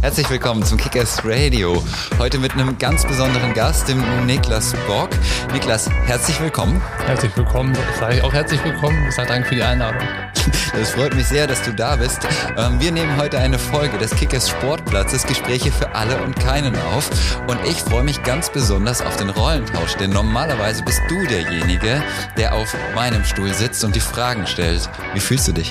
Herzlich willkommen zum Kickers Radio. Heute mit einem ganz besonderen Gast, dem Niklas Bock. Niklas, herzlich willkommen. Herzlich willkommen. Ich sage auch herzlich willkommen. Ich sage danke für die Einladung. Das freut mich sehr, dass du da bist. Wir nehmen heute eine Folge des Kickers Sportplatzes, Gespräche für alle und keinen auf. Und ich freue mich ganz besonders auf den Rollentausch, denn normalerweise bist du derjenige, der auf meinem Stuhl sitzt und die Fragen stellt. Wie fühlst du dich?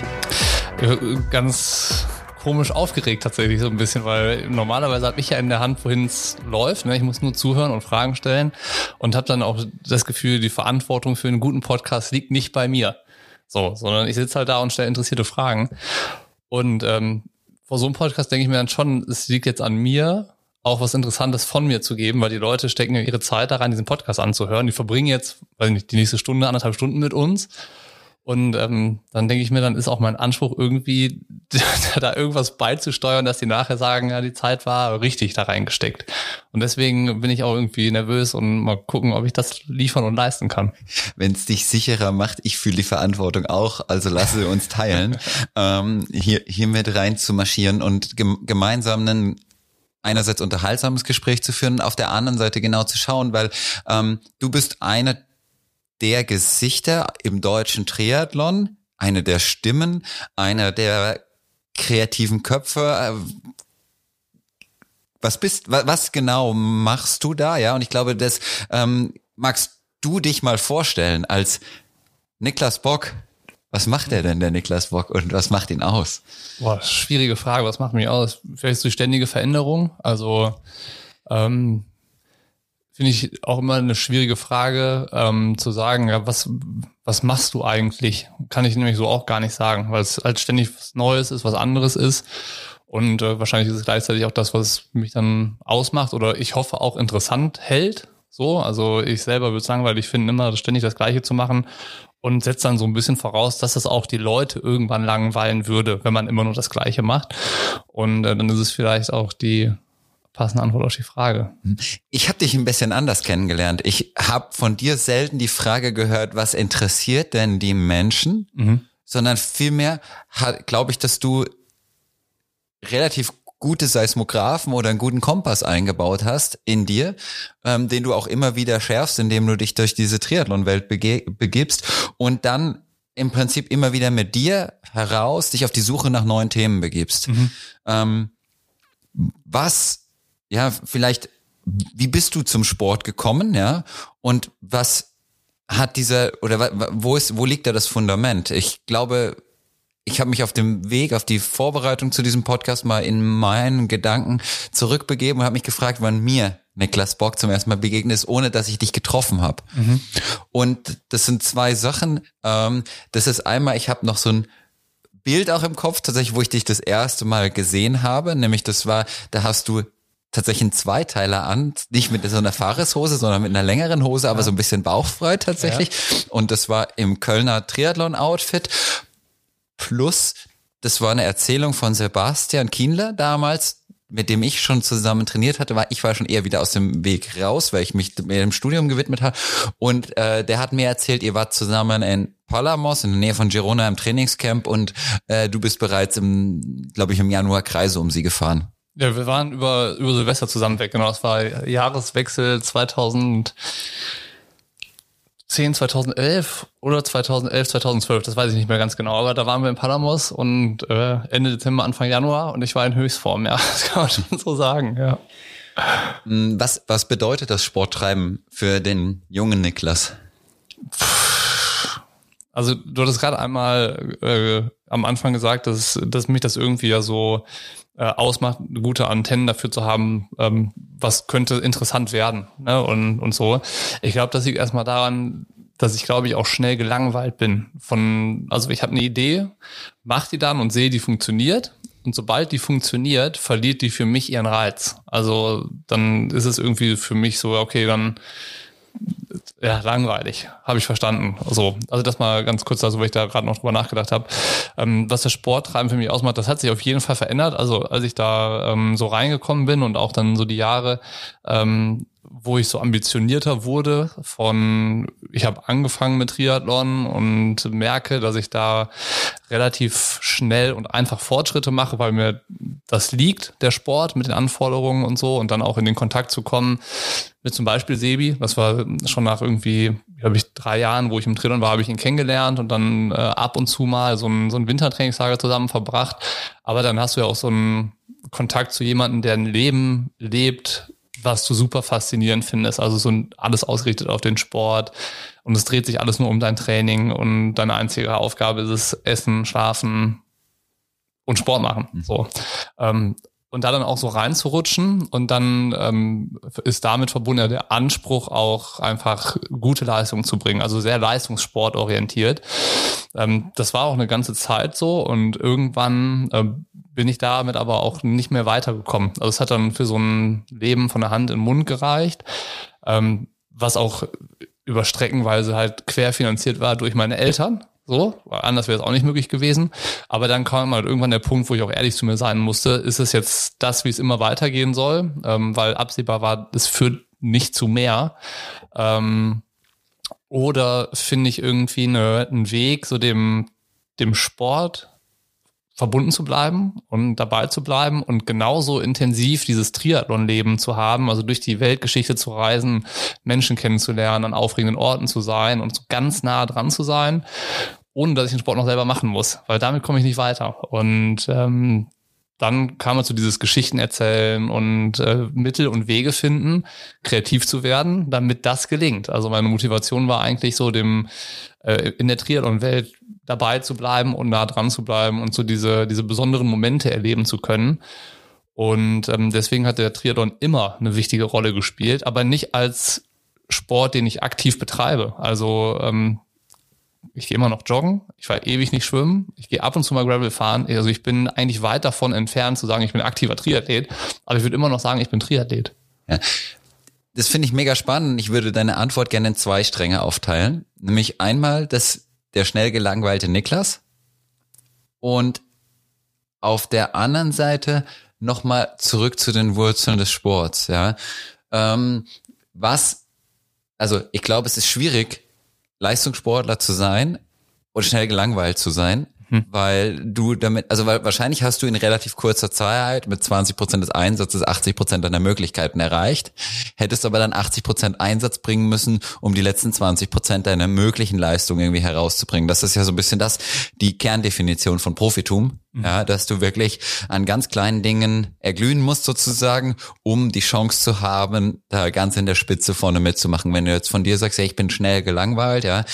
Ganz komisch aufgeregt tatsächlich so ein bisschen, weil normalerweise habe ich ja in der Hand, wohin es läuft. Ich muss nur zuhören und Fragen stellen und habe dann auch das Gefühl, die Verantwortung für einen guten Podcast liegt nicht bei mir. So, sondern ich sitze halt da und stelle interessierte Fragen. Und vor so einem Podcast denke ich mir dann schon, es liegt jetzt an mir, auch was Interessantes von mir zu geben, weil die Leute stecken ja ihre Zeit da rein, diesen Podcast anzuhören. Die verbringen jetzt, weiß nicht, die nächste Stunde, 1,5 Stunden mit uns. Und dann denke ich mir, dann ist auch mein Anspruch irgendwie, da irgendwas beizusteuern, dass die nachher sagen, ja, die Zeit war richtig da reingesteckt. Und deswegen bin ich auch irgendwie nervös und mal gucken, ob ich das liefern und leisten kann. Wenn es dich sicherer macht, ich fühle die Verantwortung auch, also lasse uns teilen, hier mit rein zu marschieren und gemeinsam ein einerseits unterhaltsames Gespräch zu führen, auf der anderen Seite genau zu schauen, weil du bist einer der Gesichter im deutschen Triathlon, eine der Stimmen, einer der kreativen Köpfe. Was genau machst du da? Ja, und ich glaube, das magst du dich mal vorstellen als Niklas Bock. Was macht der Niklas Bock, und was macht ihn aus? Boah, schwierige Frage. Was macht mich aus? Vielleicht so die ständige Veränderung. Also finde ich auch immer eine schwierige Frage, zu sagen, ja, was machst du eigentlich? Kann ich nämlich so auch gar nicht sagen, weil es halt ständig was Neues ist, was anderes ist. Und wahrscheinlich ist es gleichzeitig auch das, was mich dann ausmacht oder ich hoffe auch interessant hält. So, also ich selber würde es langweilig finden, immer ständig das Gleiche zu machen und setze dann so ein bisschen voraus, dass das auch die Leute irgendwann langweilen würde, wenn man immer nur das Gleiche macht. Und dann ist es vielleicht auch die passende Antwort auf die Frage. Ich habe dich ein bisschen anders kennengelernt. Ich habe von dir selten die Frage gehört, was interessiert denn die Menschen, sondern vielmehr glaube ich, dass du relativ gute Seismographen oder einen guten Kompass eingebaut hast in dir, den du auch immer wieder schärfst, indem du dich durch diese Triathlon-Welt begibst und dann im Prinzip immer wieder mit dir heraus dich auf die Suche nach neuen Themen begibst. Wie bist du zum Sport gekommen, ja? Und was hat wo liegt da das Fundament? Ich glaube, ich habe mich auf dem Weg, auf die Vorbereitung zu diesem Podcast mal in meinen Gedanken zurückbegeben und habe mich gefragt, wann mir Niklas Bock zum ersten Mal begegnet ist, ohne dass ich dich getroffen habe. Und das sind zwei Sachen. Das ist einmal, ich habe noch so ein Bild auch im Kopf, tatsächlich, wo ich dich das erste Mal gesehen habe, nämlich da hast du tatsächlich einen Zweiteiler an, nicht mit so einer Fahrershose, sondern mit einer längeren Hose, aber so ein bisschen bauchfrei tatsächlich. Ja. Und das war im Kölner Triathlon-Outfit. Plus, das war eine Erzählung von Sebastian Kienler damals, mit dem ich schon zusammen trainiert hatte. Ich war schon eher wieder aus dem Weg raus, weil ich mich mir dem Studium gewidmet habe. Und der hat mir erzählt, ihr wart zusammen in Palamos in der Nähe von Girona im Trainingscamp und du bist bereits im Januar Kreise um sie gefahren. Ja, wir waren über Silvester zusammen weg, genau. Das war Jahreswechsel 2010, 2011 oder 2011, 2012, das weiß ich nicht mehr ganz genau. Aber da waren wir in Palamos und Ende Dezember, Anfang Januar und ich war in Höchstform, ja, das kann man schon so sagen, ja. Was bedeutet das Sporttreiben für den jungen Niklas? Also du hattest gerade einmal am Anfang gesagt, dass mich das irgendwie ja so ausmacht, gute Antennen dafür zu haben, was könnte interessant werden, ne? Und so. Ich glaube, das liegt erstmal daran, dass ich, glaube ich, auch schnell gelangweilt bin. Also ich habe eine Idee, mache die dann und sehe, die funktioniert. Und sobald die funktioniert, verliert die für mich ihren Reiz. Also dann ist es irgendwie für mich so, okay, dann ja, langweilig, habe ich verstanden. Also das mal ganz kurz, weil ich da gerade noch drüber nachgedacht habe. Was das Sporttreiben für mich ausmacht, das hat sich auf jeden Fall verändert. Also als ich da so reingekommen bin und auch dann so die Jahre, wo ich so ambitionierter wurde ich habe angefangen mit Triathlon und merke, dass ich da relativ schnell und einfach Fortschritte mache, weil mir das liegt, der Sport mit den Anforderungen und so, und dann auch in den Kontakt zu kommen mit zum Beispiel Sebi. Das war schon nach irgendwie, glaube ich, 3 Jahren, wo ich im Triathlon war, habe ich ihn kennengelernt und dann ab und zu mal so ein Wintertrainingslager zusammen verbracht. Aber dann hast du ja auch so einen Kontakt zu jemandem, der ein Leben lebt, was du super faszinierend findest. Also so alles ausgerichtet auf den Sport und es dreht sich alles nur um dein Training und deine einzige Aufgabe ist es, essen, schlafen und Sport machen. So. Und da dann auch so reinzurutschen und dann ist damit verbunden ja der Anspruch auch einfach gute Leistungen zu bringen, also sehr leistungssportorientiert. Das war auch eine ganze Zeit so und irgendwann bin ich damit aber auch nicht mehr weitergekommen. Also es hat dann für so ein Leben von der Hand in den Mund gereicht, was auch über Streckenweise halt querfinanziert war durch meine Eltern. So, anders wäre es auch nicht möglich gewesen. Aber dann kam halt irgendwann der Punkt, wo ich auch ehrlich zu mir sein musste, ist es jetzt das, wie es immer weitergehen soll? Weil absehbar war, es führt nicht zu mehr. Oder finde ich irgendwie einen Weg, so dem Sport verbunden zu bleiben und dabei zu bleiben und genauso intensiv dieses Triathlon-Leben zu haben, also durch die Weltgeschichte zu reisen, Menschen kennenzulernen, an aufregenden Orten zu sein und so ganz nah dran zu sein, ohne dass ich den Sport noch selber machen muss, weil damit komme ich nicht weiter. Und dann kam man zu dieses Geschichten erzählen und Mittel und Wege finden, kreativ zu werden, damit das gelingt. Also meine Motivation war eigentlich so, in der Triathlon-Welt dabei zu bleiben und nah dran zu bleiben und so diese besonderen Momente erleben zu können. Und deswegen hat der Triathlon immer eine wichtige Rolle gespielt, aber nicht als Sport, den ich aktiv betreibe. Also ich gehe immer noch joggen, ich war ewig nicht schwimmen, ich gehe ab und zu mal Gravel fahren. Also ich bin eigentlich weit davon entfernt zu sagen, ich bin aktiver Triathlet, aber ich würde immer noch sagen, ich bin Triathlet. Ja. Das finde ich mega spannend. Ich würde deine Antwort gerne in 2 Stränge aufteilen. Nämlich einmal der schnell gelangweilte Niklas und auf der anderen Seite nochmal zurück zu den Wurzeln des Sports. Ja, also ich glaube, es ist schwierig, Leistungssportler zu sein und schnell gelangweilt zu sein, weil du damit, also weil wahrscheinlich hast du in relativ kurzer Zeit mit 20% des Einsatzes 80% deiner Möglichkeiten erreicht, hättest aber dann 80% Einsatz bringen müssen, um die letzten 20% deiner möglichen Leistung irgendwie herauszubringen. Das ist ja so ein bisschen die Kerndefinition von Profitum, ja, dass du wirklich an ganz kleinen Dingen erglühen musst sozusagen, um die Chance zu haben, da ganz in der Spitze vorne mitzumachen. Wenn du jetzt von dir sagst, ja, ich bin schnell gelangweilt, ja,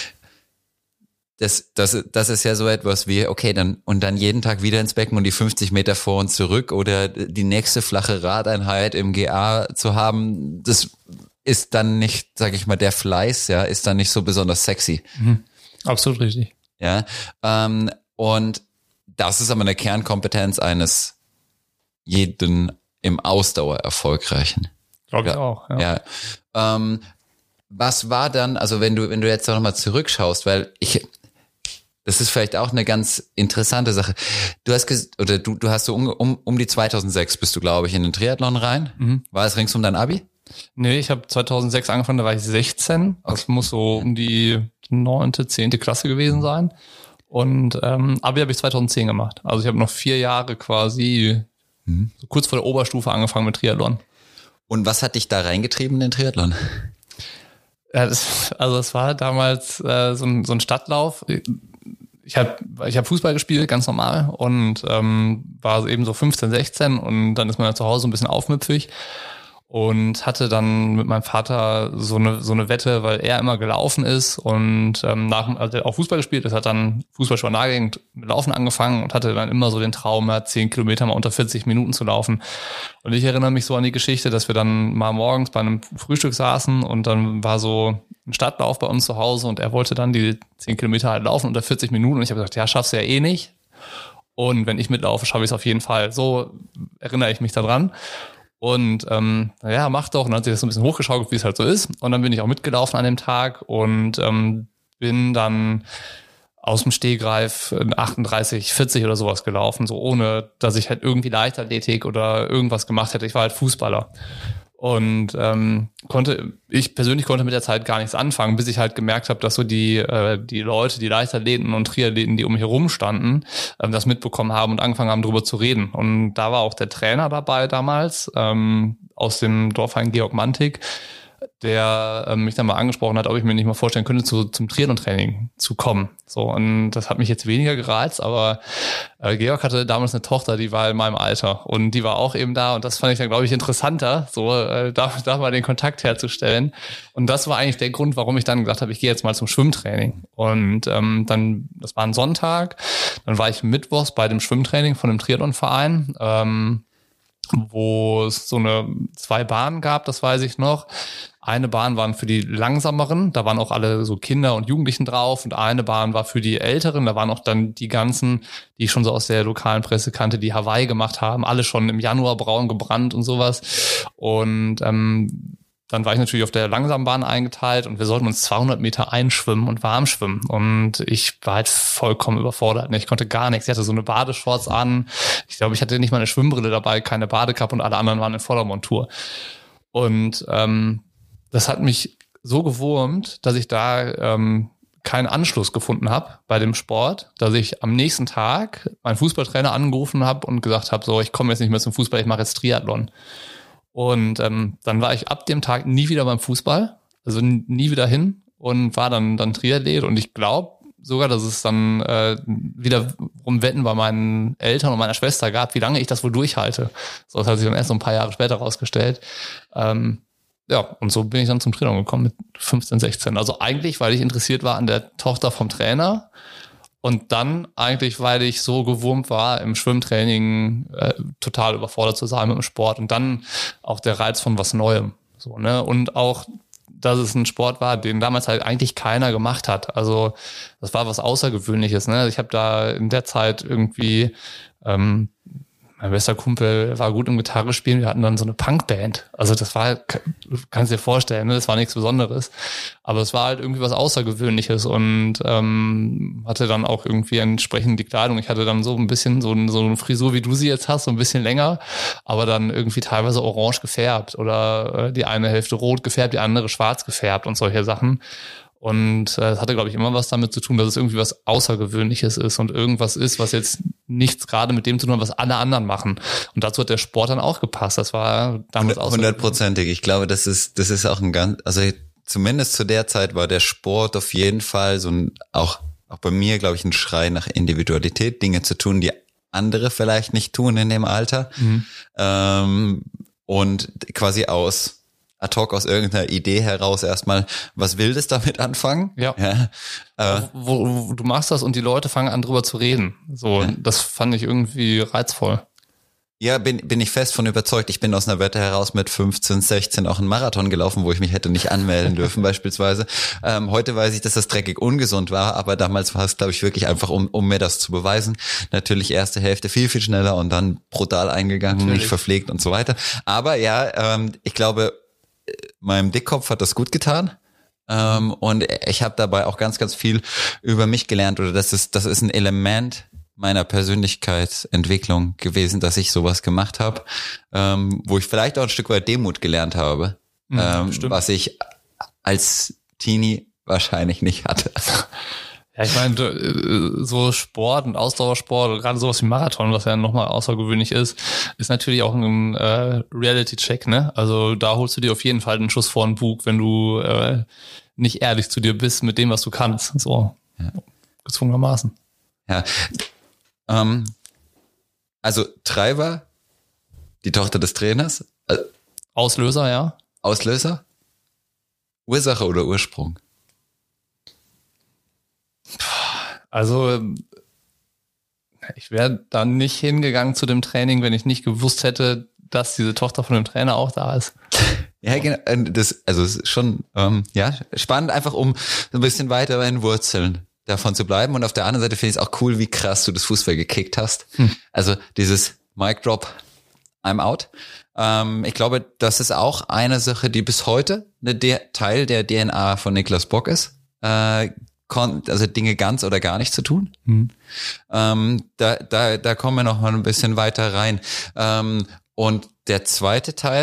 das ist ja so etwas wie, okay, dann jeden Tag wieder ins Becken und die 50 Meter vor und zurück oder die nächste flache Radeinheit im GA zu haben, das ist dann nicht, sag ich mal, der Fleiß, ja, ist dann nicht so besonders sexy. Absolut richtig. Ja, und das ist aber eine Kernkompetenz eines jeden im Ausdauer Erfolgreichen. Glaube ich auch, ja. Ja. Was war dann, also wenn du jetzt noch mal zurückschaust, weil das ist vielleicht auch eine ganz interessante Sache. Du hast du hast so um die 2006 bist du, glaube ich, in den Triathlon rein. War es rings um dein Abi? Nee, ich habe 2006 angefangen, da war ich 16. Das muss so um die 9., 10. Klasse gewesen sein. Und Abi habe ich 2010 gemacht. Also ich habe noch 4 Jahre quasi so kurz vor der Oberstufe angefangen mit Triathlon. Und was hat dich da reingetrieben in den Triathlon? Ja, es war damals so ein Stadtlauf. Ich hab Fußball gespielt, ganz normal, und war eben so 15, 16 und dann ist man ja zu Hause ein bisschen aufmüpfig und hatte dann mit meinem Vater so eine Wette, weil er immer gelaufen ist und also er auch Fußball gespielt, das hat dann Fußballsport nahegehend mit Laufen angefangen und hatte dann immer so den Traum, 10 Kilometer mal unter 40 Minuten zu laufen. Und ich erinnere mich so an die Geschichte, dass wir dann mal morgens bei einem Frühstück saßen und dann war so ein Stadtlauf bei uns zu Hause und er wollte dann die 10 Kilometer halt laufen unter 40 Minuten und ich habe gesagt, ja, schaffst du ja eh nicht. Und wenn ich mitlaufe, schaffe ich es auf jeden Fall. So erinnere ich mich daran. Und mach doch. Und dann hat sich das so ein bisschen hochgeschaukelt, wie es halt so ist. Und dann bin ich auch mitgelaufen an dem Tag und bin dann aus dem Stehgreif 38, 40 oder sowas gelaufen, so ohne, dass ich halt irgendwie Leichtathletik oder irgendwas gemacht hätte. Ich war halt Fußballer. Und ich persönlich konnte mit der Zeit gar nichts anfangen, bis ich halt gemerkt habe, dass so die Leute, die Leichtathleten und Triathleten, die um mich herum standen, das mitbekommen haben und angefangen haben, darüber zu reden. Und da war auch der Trainer dabei damals, aus dem Dorfverein Georg Mantik, der mich dann mal angesprochen hat, ob ich mir nicht mal vorstellen könnte, zum Triathlon-Training zu kommen. So, und das hat mich jetzt weniger gereizt, aber Georg hatte damals eine Tochter, die war in meinem Alter und die war auch eben da und das fand ich dann, glaube ich, interessanter, so da mal den Kontakt herzustellen. Und das war eigentlich der Grund, warum ich dann gesagt habe, ich gehe jetzt mal zum Schwimmtraining. Und dann, das war ein Sonntag, dann war ich mittwochs bei dem Schwimmtraining von dem Triathlon-Verein, wo es so 2 Bahnen gab, das weiß ich noch. Eine Bahn waren für die Langsameren, da waren auch alle so Kinder und Jugendlichen drauf und eine Bahn war für die Älteren, da waren auch dann die ganzen, die ich schon so aus der lokalen Presse kannte, die Hawaii gemacht haben, alle schon im Januar braun gebrannt und sowas. Und dann war ich natürlich auf der langsamen Bahn eingeteilt und wir sollten uns 200 Meter einschwimmen und warm schwimmen. Und ich war halt vollkommen überfordert. Ich konnte gar nichts. Ich hatte so eine Badeshorts an. Ich glaube, ich hatte nicht mal eine Schwimmbrille dabei, keine Badekappe und alle anderen waren in voller Montur. Und das hat mich so gewurmt, dass ich da keinen Anschluss gefunden habe bei dem Sport, dass ich am nächsten Tag meinen Fußballtrainer angerufen habe und gesagt habe, so, ich komme jetzt nicht mehr zum Fußball, ich mache jetzt Triathlon. Und dann war ich ab dem Tag nie wieder beim Fußball, also nie wieder hin und war dann Triathlet. Und ich glaube sogar, dass es dann wiederum Wetten bei meinen Eltern und meiner Schwester gab, wie lange ich das wohl durchhalte. So, das hat sich dann erst so ein paar Jahre später rausgestellt. Ja, und so bin ich dann zum Triathlon gekommen mit 15, 16. Also eigentlich, weil ich interessiert war an der Tochter vom Trainer. Und dann eigentlich, weil ich so gewurmt war, im Schwimmtraining total überfordert zu sein mit dem Sport. Und dann auch der Reiz von was Neuem. So, ne? Und auch, dass es ein Sport war, den damals halt eigentlich keiner gemacht hat. Also das war was Außergewöhnliches. Ne? Ich habe da in der Zeit irgendwie mein bester Kumpel war gut im Gitarre spielen. Wir hatten dann so eine Punkband. Also das war, kannst dir vorstellen, ne? Das war nichts Besonderes. Aber es war halt irgendwie was Außergewöhnliches und hatte dann auch irgendwie entsprechend die Kleidung. Ich hatte dann so ein bisschen so eine Frisur, wie du sie jetzt hast, so ein bisschen länger, aber dann irgendwie teilweise orange gefärbt oder die eine Hälfte rot gefärbt, die andere schwarz gefärbt und solche Sachen. Und es hatte, glaube ich, immer was damit zu tun, dass es irgendwie was Außergewöhnliches ist und irgendwas ist, was jetzt nichts gerade mit dem zu tun hat, was alle anderen machen. Und dazu hat der Sport dann auch gepasst. Das war damals auch 100%ig. Ich glaube, das ist auch ein ganz, also zumindest zu der Zeit war der Sport auf jeden Fall so ein, auch bei mir, glaube ich, ein Schrei nach Individualität, Dinge zu tun, die andere vielleicht nicht tun in dem Alter. Und quasi ad hoc aus irgendeiner Idee heraus erstmal was Wildes damit anfangen. Ja. Wo du machst das und die Leute fangen an drüber zu reden. So, das fand ich irgendwie reizvoll. Ja, bin ich fest von überzeugt. Ich bin aus einer Wette heraus mit 15, 16 auch einen Marathon gelaufen, wo ich mich hätte nicht anmelden dürfen beispielsweise. Heute weiß ich, dass das dreckig ungesund war, aber damals war es, glaube ich, wirklich einfach, um mir das zu beweisen. Natürlich erste Hälfte viel, viel schneller und dann brutal eingegangen, nicht verpflegt und so weiter. Aber ja, ich glaube, meinem Dickkopf hat das gut getan. Und ich habe dabei auch ganz, ganz viel über mich gelernt. Oder das ist ein Element meiner Persönlichkeitsentwicklung gewesen, dass ich sowas gemacht habe, wo ich vielleicht auch ein Stück weit Demut gelernt habe, was ich als Teenie wahrscheinlich nicht hatte. Ja, ich meine, so Sport und Ausdauersport, gerade sowas wie Marathon, was ja nochmal außergewöhnlich ist natürlich auch ein Reality-Check, ne? Also da holst du dir auf jeden Fall einen Schuss vor den Bug, wenn du nicht ehrlich zu dir bist mit dem, was du kannst. So, gezwungenermaßen. Ja. Also Treiber, die Tochter des Trainers. Auslöser, ja. Auslöser? Ursache oder Ursprung? Also ich wäre dann nicht hingegangen zu dem Training, wenn ich nicht gewusst hätte, dass diese Tochter von dem Trainer auch da ist. Ja, genau. Es ist schon spannend, einfach um so ein bisschen weiter bei den Wurzeln davon zu bleiben. Und auf der anderen Seite finde ich es auch cool, wie krass du das Fußball gekickt hast. Also dieses Mic Drop, I'm out. Ich glaube, das ist auch eine Sache, die bis heute Teil der DNA von Niklas Bock ist. Also Dinge ganz oder gar nicht zu tun. Da kommen wir noch mal ein bisschen weiter rein. Und der zweite Teil,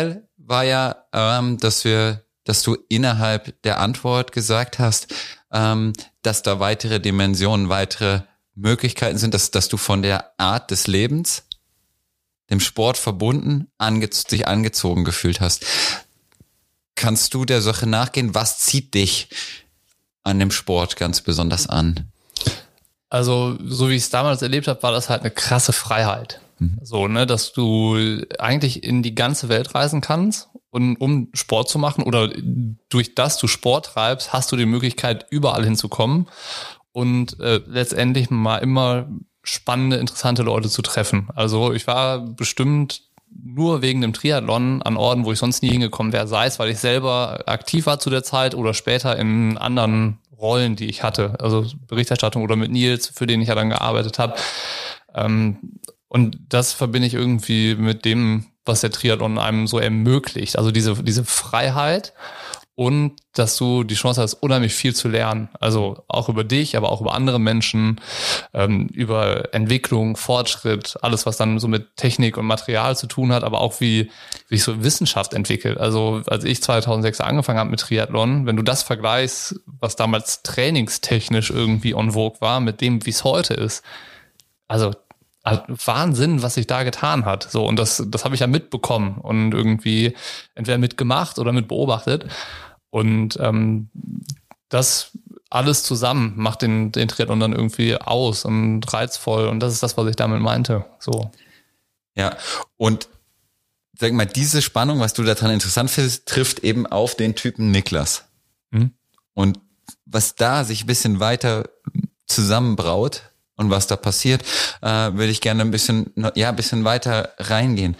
war ja, dass du innerhalb der Antwort gesagt hast, dass da weitere Dimensionen, weitere Möglichkeiten sind, dass du von der Art des Lebens, dem Sport verbunden, dich angezogen gefühlt hast. Kannst du der Sache nachgehen? Was zieht dich an dem Sport ganz besonders an? Also, so wie ich es damals erlebt habe, war das halt eine krasse Freiheit. So, ne, dass du eigentlich in die ganze Welt reisen kannst und um Sport zu machen oder durch das du Sport treibst, hast du die Möglichkeit, überall hinzukommen und letztendlich mal immer spannende, interessante Leute zu treffen. Also ich war bestimmt nur wegen dem Triathlon an Orten, wo ich sonst nie hingekommen wäre, sei es, weil ich selber aktiv war zu der Zeit oder später in anderen Rollen, die ich hatte, also Berichterstattung oder mit Nils, für den ich ja dann gearbeitet habe. Und das verbinde ich irgendwie mit dem, was der Triathlon einem so ermöglicht. Also diese Freiheit und dass du die Chance hast, unheimlich viel zu lernen. Also auch über dich, aber auch über andere Menschen, über Entwicklung, Fortschritt, alles, was dann so mit Technik und Material zu tun hat, aber auch wie sich so Wissenschaft entwickelt. Also als ich 2006 angefangen habe mit Triathlon, wenn du das vergleichst, was damals trainingstechnisch irgendwie en vogue war, mit dem, wie es heute ist, also Wahnsinn, was sich da getan hat. So, und das habe ich ja mitbekommen und irgendwie entweder mitgemacht oder mit beobachtet. Und das alles zusammen macht den Triathlon dann irgendwie aus und reizvoll. Und das ist das, was ich damit meinte. So. Ja, und sag mal, diese Spannung, was du daran interessant findest, trifft eben auf den Typen Niklas. Und was da sich ein bisschen weiter zusammenbraut und was da passiert, würde ich gerne ein bisschen weiter reingehen.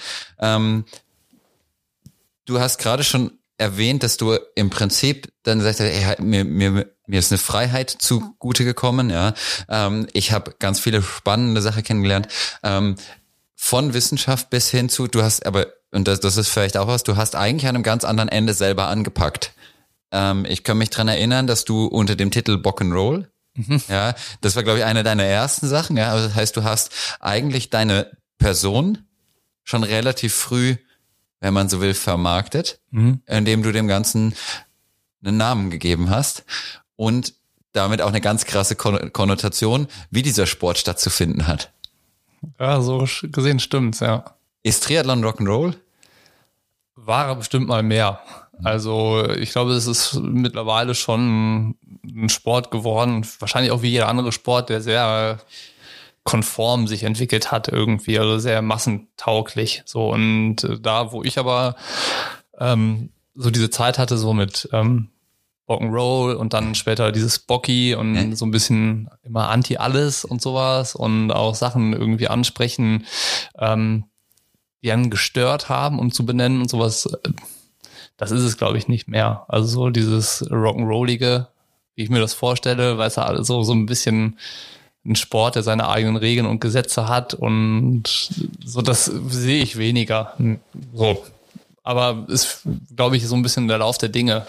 Du hast gerade schon erwähnt, dass du im Prinzip dann sagst, mir ist eine Freiheit zugute gekommen, ja. Ich habe ganz viele spannende Sachen kennengelernt, von Wissenschaft bis hin zu, du hast aber, und das ist vielleicht auch was, du hast eigentlich an einem ganz anderen Ende selber angepackt. Ich kann mich dran erinnern, dass du unter dem Titel Rock'n'Roll, ja, das war, glaube ich, eine deiner ersten Sachen, ja. Also das heißt, du hast eigentlich deine Person schon relativ früh, wenn man so will, vermarktet, indem du dem Ganzen einen Namen gegeben hast und damit auch eine ganz krasse Konnotation, wie dieser Sport stattzufinden hat. Ja, so gesehen stimmt's, ja. Ist Triathlon Rock'n'Roll? War bestimmt mal mehr. Also ich glaube, es ist mittlerweile schon ein Sport geworden, wahrscheinlich auch wie jeder andere Sport, der sehr konform sich entwickelt hat irgendwie, also sehr massentauglich. So, und da, wo ich aber so diese Zeit hatte, so mit Rock'n'Roll und dann später dieses Bocky und so ein bisschen immer Anti-Alles und sowas und auch Sachen irgendwie ansprechen, die einen gestört haben und zu benennen und sowas, das ist es, glaube ich, nicht mehr. Also so dieses Rock'n'Rollige, wie ich mir das vorstelle, weil es ja so ein bisschen ein Sport, der seine eigenen Regeln und Gesetze hat und so, das sehe ich weniger. So. Aber ist, glaube ich, so ein bisschen der Lauf der Dinge.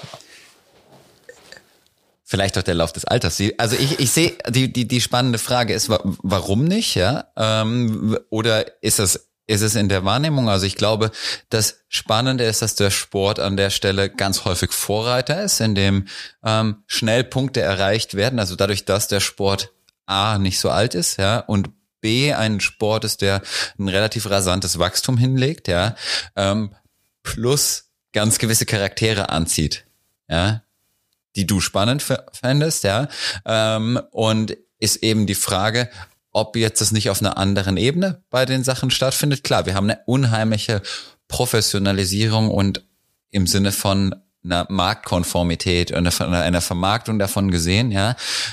Vielleicht auch der Lauf des Alters. Also ich sehe, die spannende Frage ist, warum nicht, ja? Oder ist es in der Wahrnehmung? Also ich glaube, das Spannende ist, dass der Sport an der Stelle ganz häufig Vorreiter ist, in dem schnell Punkte erreicht werden. Also dadurch, dass der Sport A nicht so alt ist, ja, und B ein Sport ist, der ein relativ rasantes Wachstum hinlegt, ja, plus ganz gewisse Charaktere anzieht, ja, die du spannend fändest, ja, und ist eben die Frage, ob jetzt das nicht auf einer anderen Ebene bei den Sachen stattfindet. Klar, wir haben eine unheimliche Professionalisierung und im Sinne von einer Marktkonformität und einer Vermarktung davon gesehen, ja.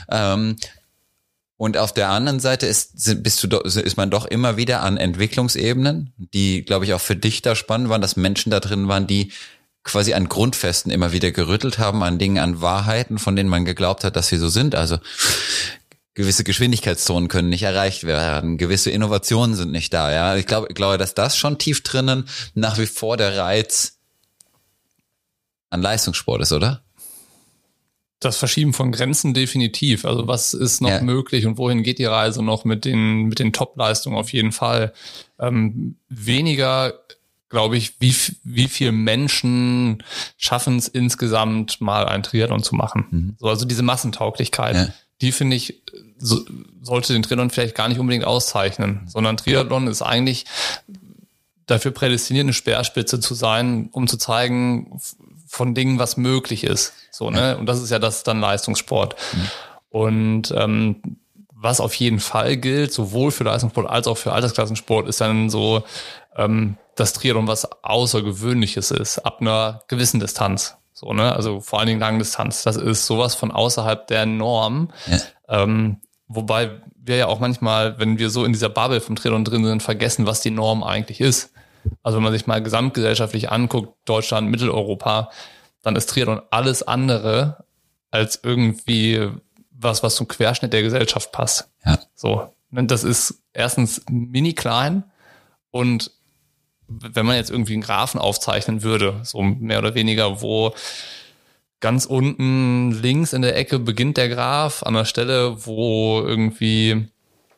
Und auf der anderen Seite ist man doch immer wieder an Entwicklungsebenen, die, glaube ich, auch für dich da spannend waren, dass Menschen da drin waren, die quasi an Grundfesten immer wieder gerüttelt haben, an Dingen, an Wahrheiten, von denen man geglaubt hat, dass sie so sind. Also gewisse Geschwindigkeitszonen können nicht erreicht werden, gewisse Innovationen sind nicht da. Ja, ich glaube, dass das schon tief drinnen nach wie vor der Reiz an Leistungssport ist, oder? Das Verschieben von Grenzen definitiv. Also was ist noch möglich und wohin geht die Reise noch mit den Top-Leistungen auf jeden Fall. Weniger glaube ich, wie viel Menschen schaffen es insgesamt mal ein Triathlon zu machen. So, also diese Massentauglichkeit, die finde ich, sollte den Triathlon vielleicht gar nicht unbedingt auszeichnen, sondern Triathlon ist eigentlich dafür prädestiniert, eine Speerspitze zu sein, um zu zeigen von Dingen, was möglich ist. So, ne? Und das ist ja das dann Leistungssport. Und was auf jeden Fall gilt, sowohl für Leistungssport als auch für Altersklassensport, ist dann so, dass Triathlon was Außergewöhnliches ist, ab einer gewissen Distanz. So, ne? Also vor allen Dingen Langdistanz. Das ist sowas von außerhalb der Norm. Wobei wir ja auch manchmal, wenn wir so in dieser Bubble vom Triathlon drin sind, vergessen, was die Norm eigentlich ist. Also wenn man sich mal gesamtgesellschaftlich anguckt, Deutschland, Mitteleuropa, dann ist Triathlon alles andere als irgendwie was zum Querschnitt der Gesellschaft passt. Ja. So, das ist erstens mini klein und wenn man jetzt irgendwie einen Graphen aufzeichnen würde, so mehr oder weniger, wo ganz unten links in der Ecke beginnt der Graph, an der Stelle, wo irgendwie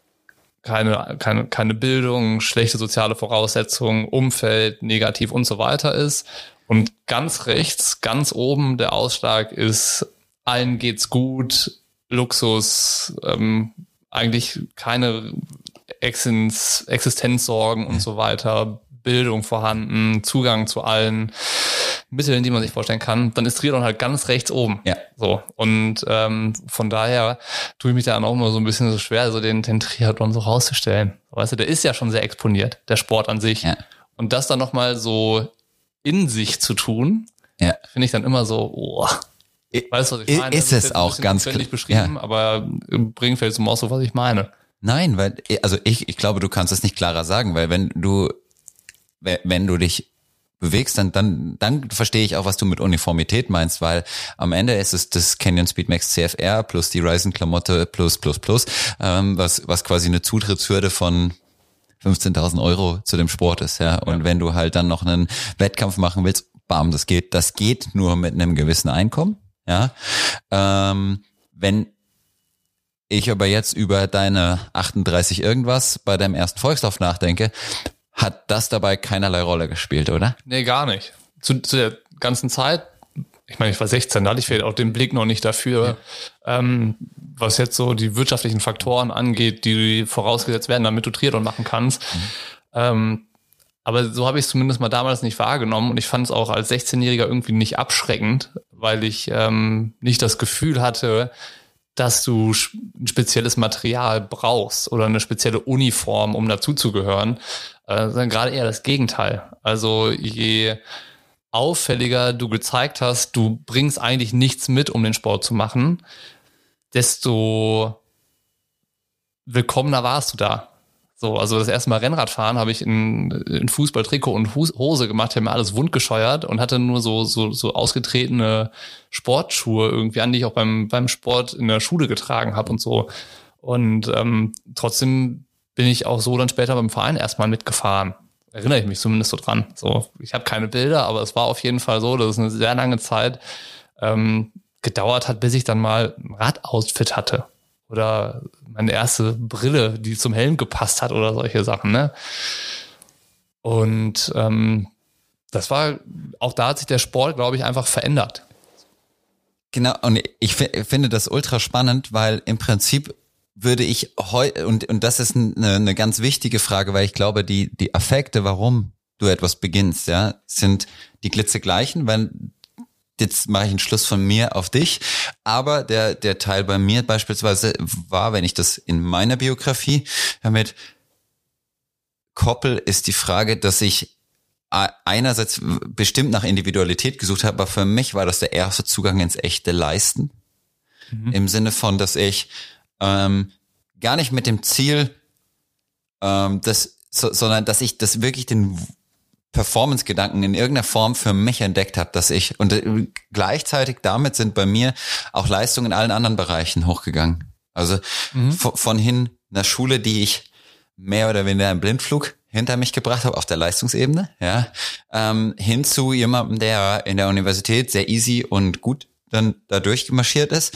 keine Bildung, schlechte soziale Voraussetzungen, Umfeld, negativ und so weiter ist. Und ganz rechts, ganz oben der Ausschlag ist, allen geht's gut, Luxus, eigentlich keine Existenzsorgen und so weiter, Bildung vorhanden, Zugang zu allen Mitteln, die man sich vorstellen kann, dann ist Triathlon halt ganz rechts oben. Ja. So. Und von daher tue ich mich da auch immer so ein bisschen so schwer, so den Triathlon so rauszustellen. Weißt du, der ist ja schon sehr exponiert, der Sport an sich. Ja. Und das dann nochmal so in sich zu tun, finde ich dann immer so, weißt du, was ich meine? Ist es auch ganz klar beschrieben, aber bringt vielleicht zum Ausdruck, was ich meine. Nein, weil, also ich glaube, du kannst es nicht klarer sagen, weil wenn du dich bewegst, dann verstehe ich auch, was du mit Uniformität meinst, weil am Ende ist es das Canyon Speedmax CFR plus die Ryzen-Klamotte plus, was quasi eine Zutrittshürde von 15.000 Euro zu dem Sport ist, ja. Und wenn du halt dann noch einen Wettkampf machen willst, bam, das geht nur mit einem gewissen Einkommen, ja. Wenn ich aber jetzt über deine 38 irgendwas bei deinem ersten Volkslauf nachdenke, hat das dabei keinerlei Rolle gespielt, oder? Nee, gar nicht. Zu der ganzen Zeit, ich meine, ich war 16, da hatte ich vielleicht auch den Blick noch nicht dafür, was jetzt so die wirtschaftlichen Faktoren angeht, die vorausgesetzt werden, damit du Triathlon machen kannst. Aber so habe ich es zumindest mal damals nicht wahrgenommen und ich fand es auch als 16-Jähriger irgendwie nicht abschreckend, weil ich nicht das Gefühl hatte, dass du ein spezielles Material brauchst oder eine spezielle Uniform, um dazuzugehören, sondern gerade eher das Gegenteil. Also je auffälliger du gezeigt hast, du bringst eigentlich nichts mit, um den Sport zu machen, desto willkommener warst du da. So, also das erste Mal Rennradfahren habe ich in Fußballtrikot und Hose gemacht, habe mir alles wundgescheuert und hatte nur so ausgetretene Sportschuhe irgendwie an, die ich auch beim Sport in der Schule getragen habe und so. Und trotzdem bin ich auch so dann später beim Verein erstmal mitgefahren. Erinnere ich mich zumindest so dran. So, ich habe keine Bilder, aber es war auf jeden Fall so, dass es eine sehr lange Zeit gedauert hat, bis ich dann mal ein Radoutfit hatte. Oder meine erste Brille, die zum Helm gepasst hat oder solche Sachen, ne? Und das war, auch da hat sich der Sport, glaube ich, einfach verändert. Genau, und ich finde das ultra spannend, weil im Prinzip würde ich heute, und das ist eine ganz wichtige Frage, weil ich glaube, die Affekte, warum du etwas beginnst, ja, sind die glitzegleichen, weil jetzt mache ich einen Schluss von mir auf dich, aber der Teil bei mir beispielsweise war, wenn ich das in meiner Biografie damit koppel, ist die Frage, dass ich einerseits bestimmt nach Individualität gesucht habe, aber für mich war das der erste Zugang ins echte Leisten. Im Sinne von, dass ich gar nicht mit dem Ziel, sondern dass ich das wirklich den Performance-Gedanken in irgendeiner Form für mich entdeckt habe, dass ich, und gleichzeitig damit sind bei mir auch Leistungen in allen anderen Bereichen hochgegangen. Also von einer Schule, die ich mehr oder weniger im Blindflug hinter mich gebracht habe auf der Leistungsebene, ja, hin zu jemandem, der in der Universität sehr easy und gut dann da durchgemarschiert ist,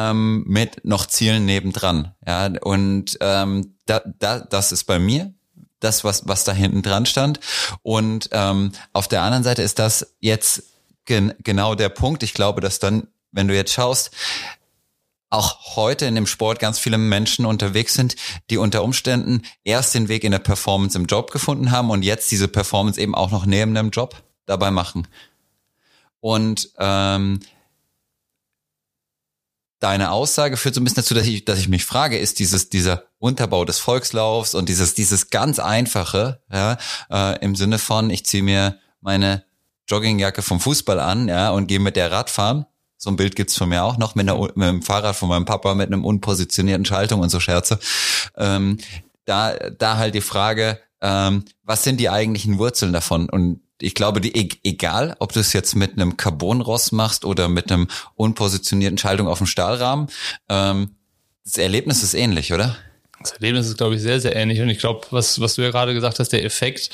mit noch Zielen nebendran, ja, und das ist bei mir das, was da hinten dran stand. Und auf der anderen Seite ist das jetzt genau der Punkt. Ich glaube, dass dann, wenn du jetzt schaust, auch heute in dem Sport ganz viele Menschen unterwegs sind, die unter Umständen erst den Weg in der Performance im Job gefunden haben und jetzt diese Performance eben auch noch neben dem Job dabei machen. Und deine Aussage führt so ein bisschen dazu, dass ich mich frage, ist dieser Unterbau des Volkslaufs und dieses ganz Einfache, ja, im Sinne von, ich ziehe mir meine Joggingjacke vom Fußball an, ja, und gehe mit der Radfahren. So ein Bild gibt's von mir auch noch mit dem Fahrrad von meinem Papa mit einem unpositionierten Schaltung und so Scherze. Da halt die Frage, was sind die eigentlichen Wurzeln davon? Und ich glaube, egal, ob du es jetzt mit einem Carbonrost machst oder mit einem unpositionierten Schaltung auf dem Stahlrahmen, das Erlebnis ist ähnlich, oder? Das Erlebnis ist, glaube ich, sehr, sehr ähnlich. Und ich glaube, was du ja gerade gesagt hast, der Effekt,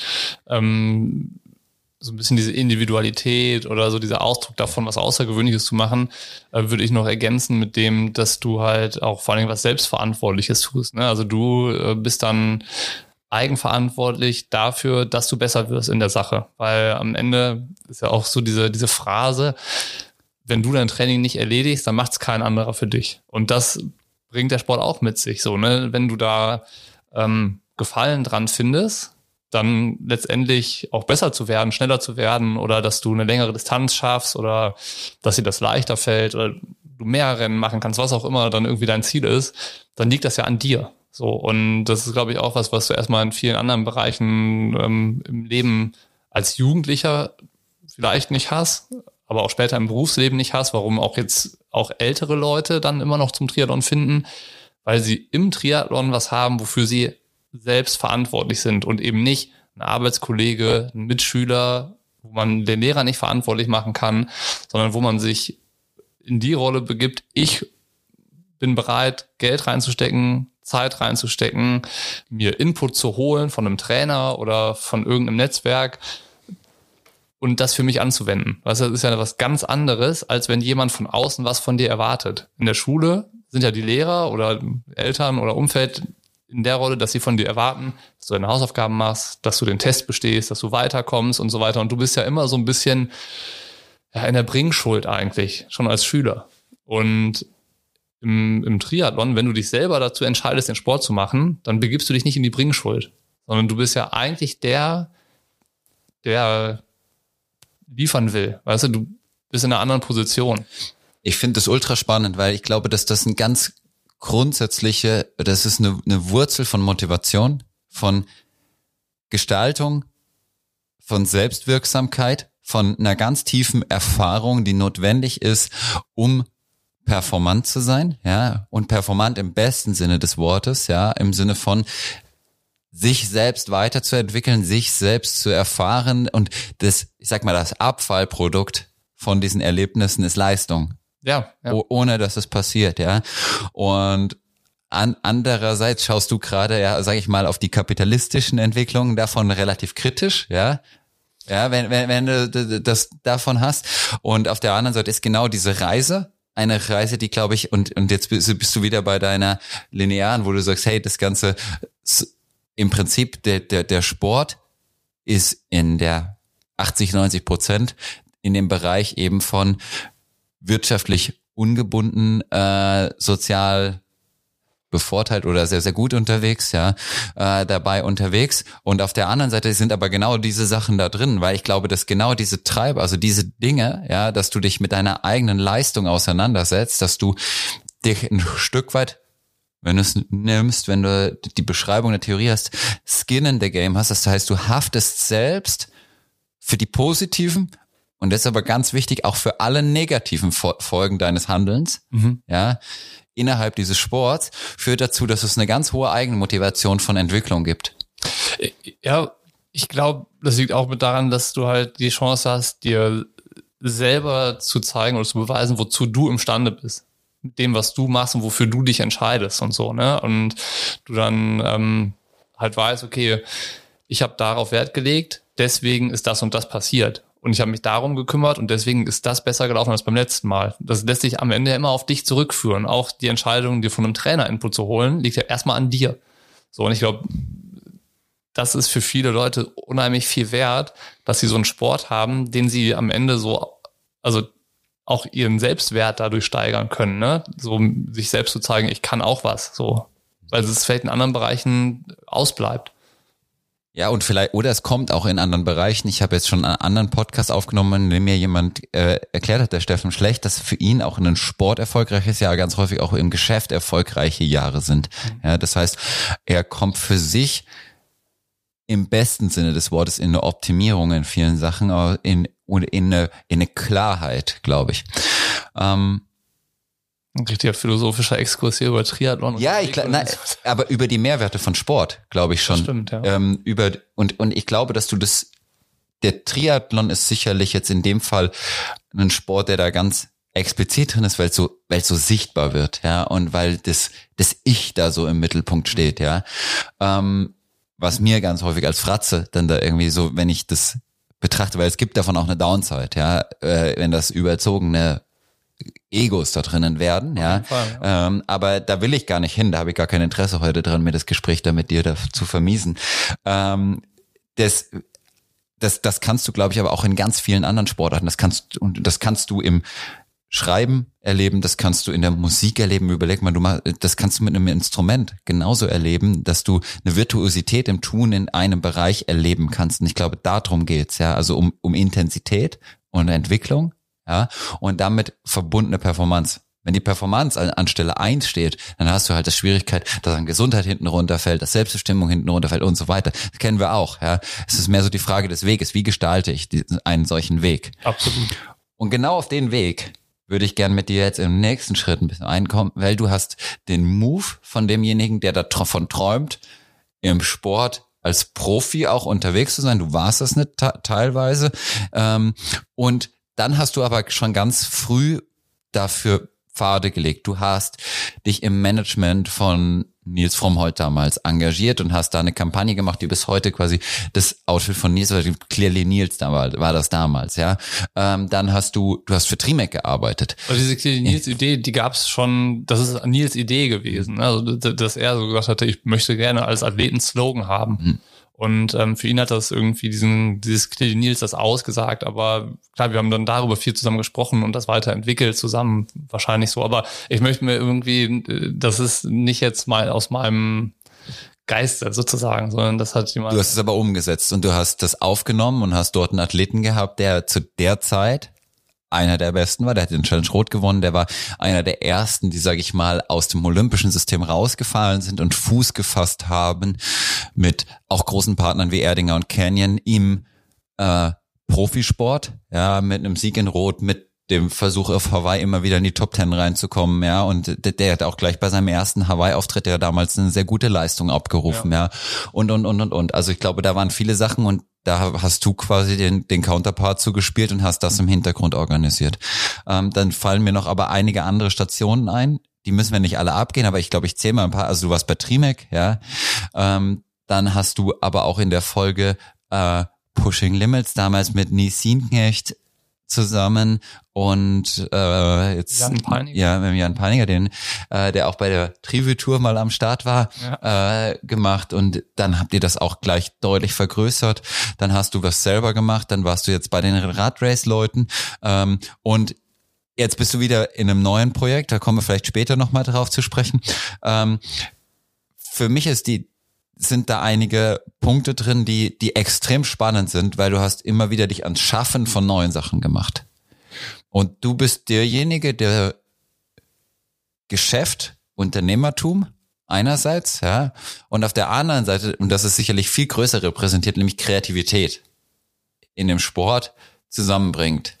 so ein bisschen diese Individualität oder so dieser Ausdruck davon, was Außergewöhnliches zu machen, würde ich noch ergänzen mit dem, dass du halt auch vor allem was Selbstverantwortliches tust. Ne? Also du bist dann eigenverantwortlich dafür, dass du besser wirst in der Sache. Weil am Ende ist ja auch so diese Phrase, wenn du dein Training nicht erledigst, dann macht es kein anderer für dich. Und das bringt der Sport auch mit sich. So, ne? Wenn du da Gefallen dran findest, dann letztendlich auch besser zu werden, schneller zu werden oder dass du eine längere Distanz schaffst oder dass dir das leichter fällt oder du mehr Rennen machen kannst, was auch immer dann irgendwie dein Ziel ist, dann liegt das ja an dir. So, und das ist, glaube ich, auch was du erstmal in vielen anderen Bereichen im Leben als Jugendlicher vielleicht nicht hast, aber auch später im Berufsleben nicht hast, warum auch jetzt auch ältere Leute dann immer noch zum Triathlon finden, weil sie im Triathlon was haben, wofür sie selbst verantwortlich sind und eben nicht ein Arbeitskollege, ein Mitschüler, wo man den Lehrer nicht verantwortlich machen kann, sondern wo man sich in die Rolle begibt, ich bin bereit, Geld reinzustecken, Zeit reinzustecken, mir Input zu holen von einem Trainer oder von irgendeinem Netzwerk und das für mich anzuwenden. Weißt du, das ist ja was ganz anderes, als wenn jemand von außen was von dir erwartet. In der Schule sind ja die Lehrer oder Eltern oder Umfeld in der Rolle, dass sie von dir erwarten, dass du deine Hausaufgaben machst, dass du den Test bestehst, dass du weiterkommst und so weiter. Und du bist ja immer so ein bisschen in der Bringschuld eigentlich, schon als Schüler. Und im Triathlon, wenn du dich selber dazu entscheidest, den Sport zu machen, dann begibst du dich nicht in die Bringschuld, sondern du bist ja eigentlich der liefern will. Weißt du bist in einer anderen Position. Ich finde das ultra spannend, weil ich glaube, dass das ein ganz das ist eine Wurzel von Motivation, von Gestaltung, von Selbstwirksamkeit, von einer ganz tiefen Erfahrung, die notwendig ist, um performant zu sein, ja, und performant im besten Sinne des Wortes, ja, im Sinne von sich selbst weiterzuentwickeln, sich selbst zu erfahren und das Abfallprodukt von diesen Erlebnissen ist Leistung. Ja. Ohne dass es passiert, ja. Und andererseits schaust du gerade, ja, sag ich mal, auf die kapitalistischen Entwicklungen davon relativ kritisch, ja. Ja, wenn du das davon hast. Und auf der anderen Seite ist genau diese Reise, eine Reise, die, glaube ich, und jetzt bist du wieder bei deiner Linearen, wo du sagst, hey, das Ganze, im Prinzip, der Sport ist in der 80-90% in dem Bereich eben von wirtschaftlich ungebunden, sozial bevorteilt oder sehr, sehr gut unterwegs, ja, dabei unterwegs. Und auf der anderen Seite sind aber genau diese Sachen da drin, weil ich glaube, dass genau diese Treiber, also diese Dinge, ja, dass du dich mit deiner eigenen Leistung auseinandersetzt, dass du dich ein Stück weit, wenn du es nimmst, wenn du die Beschreibung der Theorie hast, Skin in the Game hast, das heißt, du haftest selbst für die positiven und das ist aber ganz wichtig, auch für alle negativen Folgen deines Handelns, ja, innerhalb dieses Sports, führt dazu, dass es eine ganz hohe Eigenmotivation von Entwicklung gibt. Ja, ich glaube, das liegt auch mit daran, dass du halt die Chance hast, dir selber zu zeigen oder zu beweisen, wozu du imstande bist. Mit dem, was du machst und wofür du dich entscheidest und so, ne? Und du dann halt weißt, okay, ich habe darauf Wert gelegt, deswegen ist das und das passiert. Und ich habe mich darum gekümmert und deswegen ist das besser gelaufen als beim letzten Mal. Das lässt sich am Ende immer auf dich zurückführen. Auch die Entscheidung, dir von einem Trainer Input zu holen, liegt ja erstmal an dir. So, und ich glaube, das ist für viele Leute unheimlich viel wert, dass sie so einen Sport haben, den sie am Ende so, also auch ihren Selbstwert dadurch steigern können, ne? So sich selbst zu zeigen, ich kann auch was, so. Weil es vielleicht in anderen Bereichen ausbleibt. Ja, und vielleicht, oder es kommt auch in anderen Bereichen. Ich habe jetzt schon einen anderen Podcast aufgenommen, in dem mir jemand erklärt hat, der Steffen Schlecht, dass für ihn auch ein Sport erfolgreiches Jahr ganz häufig auch im Geschäft erfolgreiche Jahre sind. Ja, das heißt, er kommt für sich im besten Sinne des Wortes in eine Optimierung in vielen Sachen, aber in eine Klarheit, glaube ich. Ein richtiger philosophischer Exkurs hier über Triathlon. Ja, aber über die Mehrwerte von Sport, glaube ich schon. Das stimmt, ja. Und ich glaube, dass der Triathlon ist sicherlich jetzt in dem Fall ein Sport, der da ganz explizit drin ist, weil es so sichtbar wird, ja, und weil das Ich da so im Mittelpunkt steht, ja. Was mir ganz häufig als Fratze dann da irgendwie so, wenn ich das betrachte, weil es gibt davon auch eine Downside, ja, wenn das überzogene Egos da drinnen werden, ja. Fall, ja. Aber da will ich gar nicht hin, da habe ich gar kein Interesse heute dran, mir das Gespräch da mit dir da zu vermiesen. Das kannst du, glaube ich, aber auch in ganz vielen anderen Sportarten. Das kannst du im Schreiben erleben, das kannst du in der Musik erleben. Überleg mal, das kannst du mit einem Instrument genauso erleben, dass du eine Virtuosität im Tun in einem Bereich erleben kannst. Und ich glaube, darum geht's, ja, also um Intensität und Entwicklung, ja, und damit verbundene Performance. Wenn die Performance an Stelle 1 steht, dann hast du halt die Schwierigkeit, dass dann Gesundheit hinten runterfällt, dass Selbstbestimmung hinten runterfällt und so weiter. Das kennen wir auch, ja. Es ist mehr so die Frage des Weges. Wie gestalte ich einen solchen Weg? Absolut. Und genau auf den Weg würde ich gern mit dir jetzt im nächsten Schritt ein bisschen einkommen, weil du hast den Move von demjenigen, der davon träumt, im Sport als Profi auch unterwegs zu sein. Du warst das nicht teilweise. Und dann hast du aber schon ganz früh dafür Pfade gelegt. Du hast dich im Management von Nils Frommholt damals engagiert und hast da eine Kampagne gemacht, die bis heute quasi das Outfit von Nils, oder Clearly Nils war das damals, ja. Dann hast du hast für Trimac gearbeitet. Also diese Clearly Nils Idee, die gab es schon, das ist Nils Idee gewesen, also dass er so gesagt hatte, ich möchte gerne als Athleten Slogan haben. Und für ihn hat das irgendwie dieses Clearly Nils das ausgesagt, aber klar, wir haben dann darüber viel zusammen gesprochen und das weiterentwickelt zusammen, wahrscheinlich so. Aber ich möchte mir irgendwie, das ist nicht jetzt mal aus meinem Geiste sozusagen, sondern das hat jemand. Du hast es aber umgesetzt und du hast das aufgenommen und hast dort einen Athleten gehabt, der zu der Zeit einer der besten war, der hat den Challenge Rot gewonnen, der war einer der ersten, die, sage ich mal, aus dem olympischen System rausgefallen sind und Fuß gefasst haben mit auch großen Partnern wie Erdinger und Canyon im Profisport, ja, mit einem Sieg in Rot, mit dem Versuch auf Hawaii immer wieder in die Top 10 reinzukommen, ja, und der hat auch gleich bei seinem ersten Hawaii-Auftritt ja damals eine sehr gute Leistung abgerufen, ja, und. Also ich glaube, da waren viele Sachen und da hast du quasi den Counterpart zugespielt und hast das im Hintergrund organisiert. Dann fallen mir noch aber einige andere Stationen ein, die müssen wir nicht alle abgehen, aber ich glaube, ich zähle mal ein paar. Also du warst bei Trimac, ja, dann hast du aber auch in der Folge Pushing Limits damals mit Nies Sienknecht zusammen und jetzt Jan Peiniger. Ja, mit Jan Peiniger, der auch bei der Trivia-Tour mal am Start war, gemacht, und dann habt ihr das auch gleich deutlich vergrößert. Dann hast du was selber gemacht, dann warst du jetzt bei den Radrace-Leuten und jetzt bist du wieder in einem neuen Projekt, da kommen wir vielleicht später nochmal drauf zu sprechen. Für mich sind da einige Punkte drin, die extrem spannend sind, weil du hast immer wieder dich ans Schaffen von neuen Sachen gemacht. Und du bist derjenige, der Geschäft, Unternehmertum einerseits, ja, und auf der anderen Seite, und das ist sicherlich viel größer repräsentiert, nämlich Kreativität in dem Sport zusammenbringt.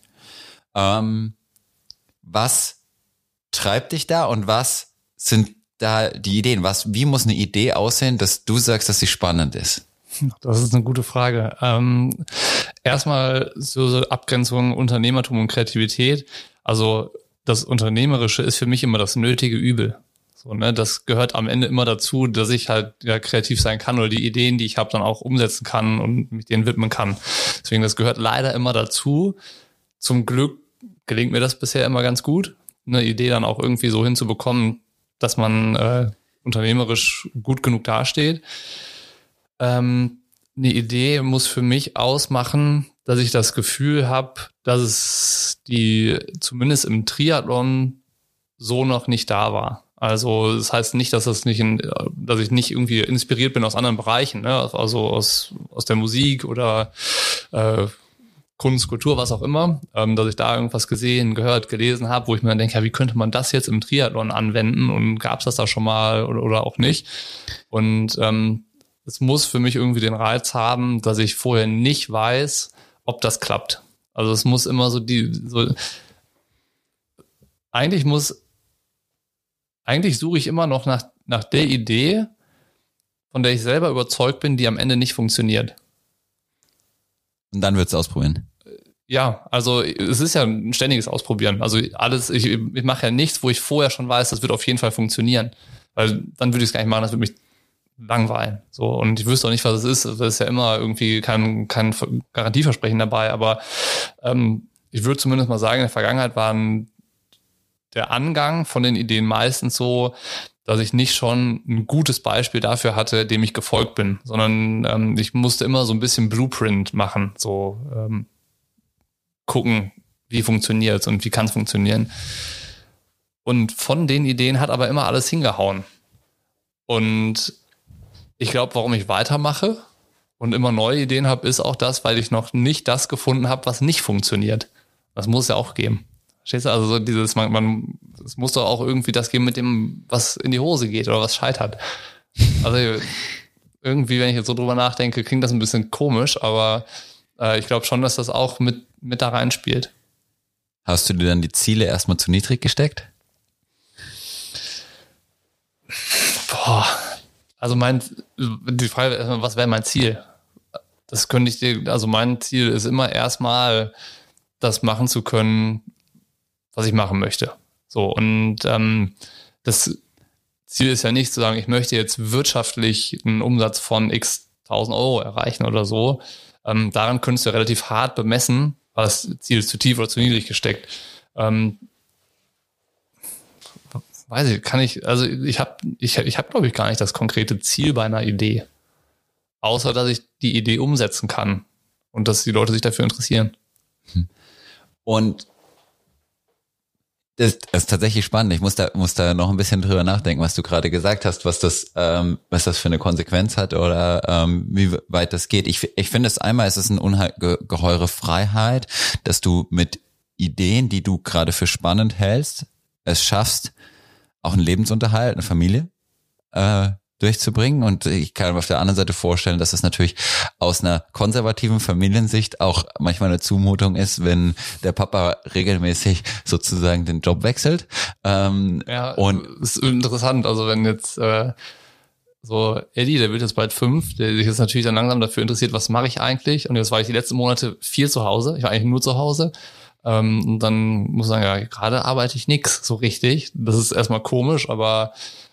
Was treibt dich da und was sind da die Ideen? Wie muss eine Idee aussehen, dass du sagst, dass sie spannend ist? Das ist eine gute Frage. Erstmal so Abgrenzung Unternehmertum und Kreativität. Also das Unternehmerische ist für mich immer das nötige Übel. So, ne, das gehört am Ende immer dazu, dass ich halt ja kreativ sein kann oder die Ideen, die ich habe, dann auch umsetzen kann und mich denen widmen kann. Deswegen, das gehört leider immer dazu. Zum Glück gelingt mir das bisher immer ganz gut, eine Idee dann auch irgendwie so hinzubekommen, dass man unternehmerisch gut genug dasteht. eine Idee muss für mich ausmachen, dass ich das Gefühl habe, dass es die zumindest im Triathlon so noch nicht da war. Also das heißt nicht, dass ich nicht irgendwie inspiriert bin aus anderen Bereichen, ne? Also aus der Musik oder Kunst, Kultur, was auch immer, dass ich da irgendwas gesehen, gehört, gelesen habe, wo ich mir dann denke, ja, wie könnte man das jetzt im Triathlon anwenden und gab es das da schon mal oder auch nicht? Und es muss für mich irgendwie den Reiz haben, dass ich vorher nicht weiß, ob das klappt. Also es muss immer eigentlich suche ich immer noch nach der Idee, von der ich selber überzeugt bin, die am Ende nicht funktioniert. Und dann würdest du ausprobieren. Ja, also es ist ja ein ständiges Ausprobieren. Also ich mache ja nichts, wo ich vorher schon weiß, das wird auf jeden Fall funktionieren. Weil dann würde ich es gar nicht machen, das würde mich langweilen. So, und ich wüsste auch nicht, was es ist. Es ist ja immer irgendwie kein Garantieversprechen dabei, aber ich würde zumindest mal sagen, in der Vergangenheit waren der Angang von den Ideen meistens so, dass ich nicht schon ein gutes Beispiel dafür hatte, dem ich gefolgt bin, sondern ich musste immer so ein bisschen Blueprint machen, so gucken, wie funktioniert's und wie kann's funktionieren. Und von den Ideen hat aber immer alles hingehauen. Und ich glaube, warum ich weitermache und immer neue Ideen habe, ist auch das, weil ich noch nicht das gefunden habe, was nicht funktioniert. Das muss es ja auch geben. Verstehst du? Also so dieses, es muss doch auch irgendwie das geben, mit dem, was in die Hose geht oder was scheitert. Also irgendwie, wenn ich jetzt so drüber nachdenke, klingt das ein bisschen komisch, aber ich glaube schon, dass das auch mit da reinspielt. Hast du dir dann die Ziele erstmal zu niedrig gesteckt? Boah, also die Frage ist erstmal, was wäre mein Ziel? Das könnte ich dir, also mein Ziel ist immer erstmal, das machen zu können, was ich machen möchte. So, und das Ziel ist ja nicht zu sagen, ich möchte jetzt wirtschaftlich einen Umsatz von x 1000 Euro erreichen oder so. Daran könntest du relativ hart bemessen, war das Ziel zu tief oder zu niedrig gesteckt. Weiß ich, ich habe glaube ich gar nicht das konkrete Ziel bei einer Idee. Außer, dass ich die Idee umsetzen kann und dass die Leute sich dafür interessieren. Und das ist tatsächlich spannend. Ich muss da noch ein bisschen drüber nachdenken, was du gerade gesagt hast, was das für eine Konsequenz hat oder wie weit das geht. Ich finde es einmal, es ist eine ungeheure Freiheit, dass du mit Ideen, die du gerade für spannend hältst, es schaffst, auch einen Lebensunterhalt, eine Familie durchzubringen. Und ich kann mir auf der anderen Seite vorstellen, dass es natürlich aus einer konservativen Familiensicht auch manchmal eine Zumutung ist, wenn der Papa regelmäßig sozusagen den Job wechselt. Ja, und ist interessant. Also wenn jetzt so Eddie, der wird jetzt bald 5, der sich jetzt natürlich dann langsam dafür interessiert, was mache ich eigentlich? Und jetzt war ich die letzten Monate viel zu Hause. Ich war eigentlich nur zu Hause. Und dann muss ich sagen, ja, gerade arbeite ich nix so richtig. Das ist erstmal komisch, aber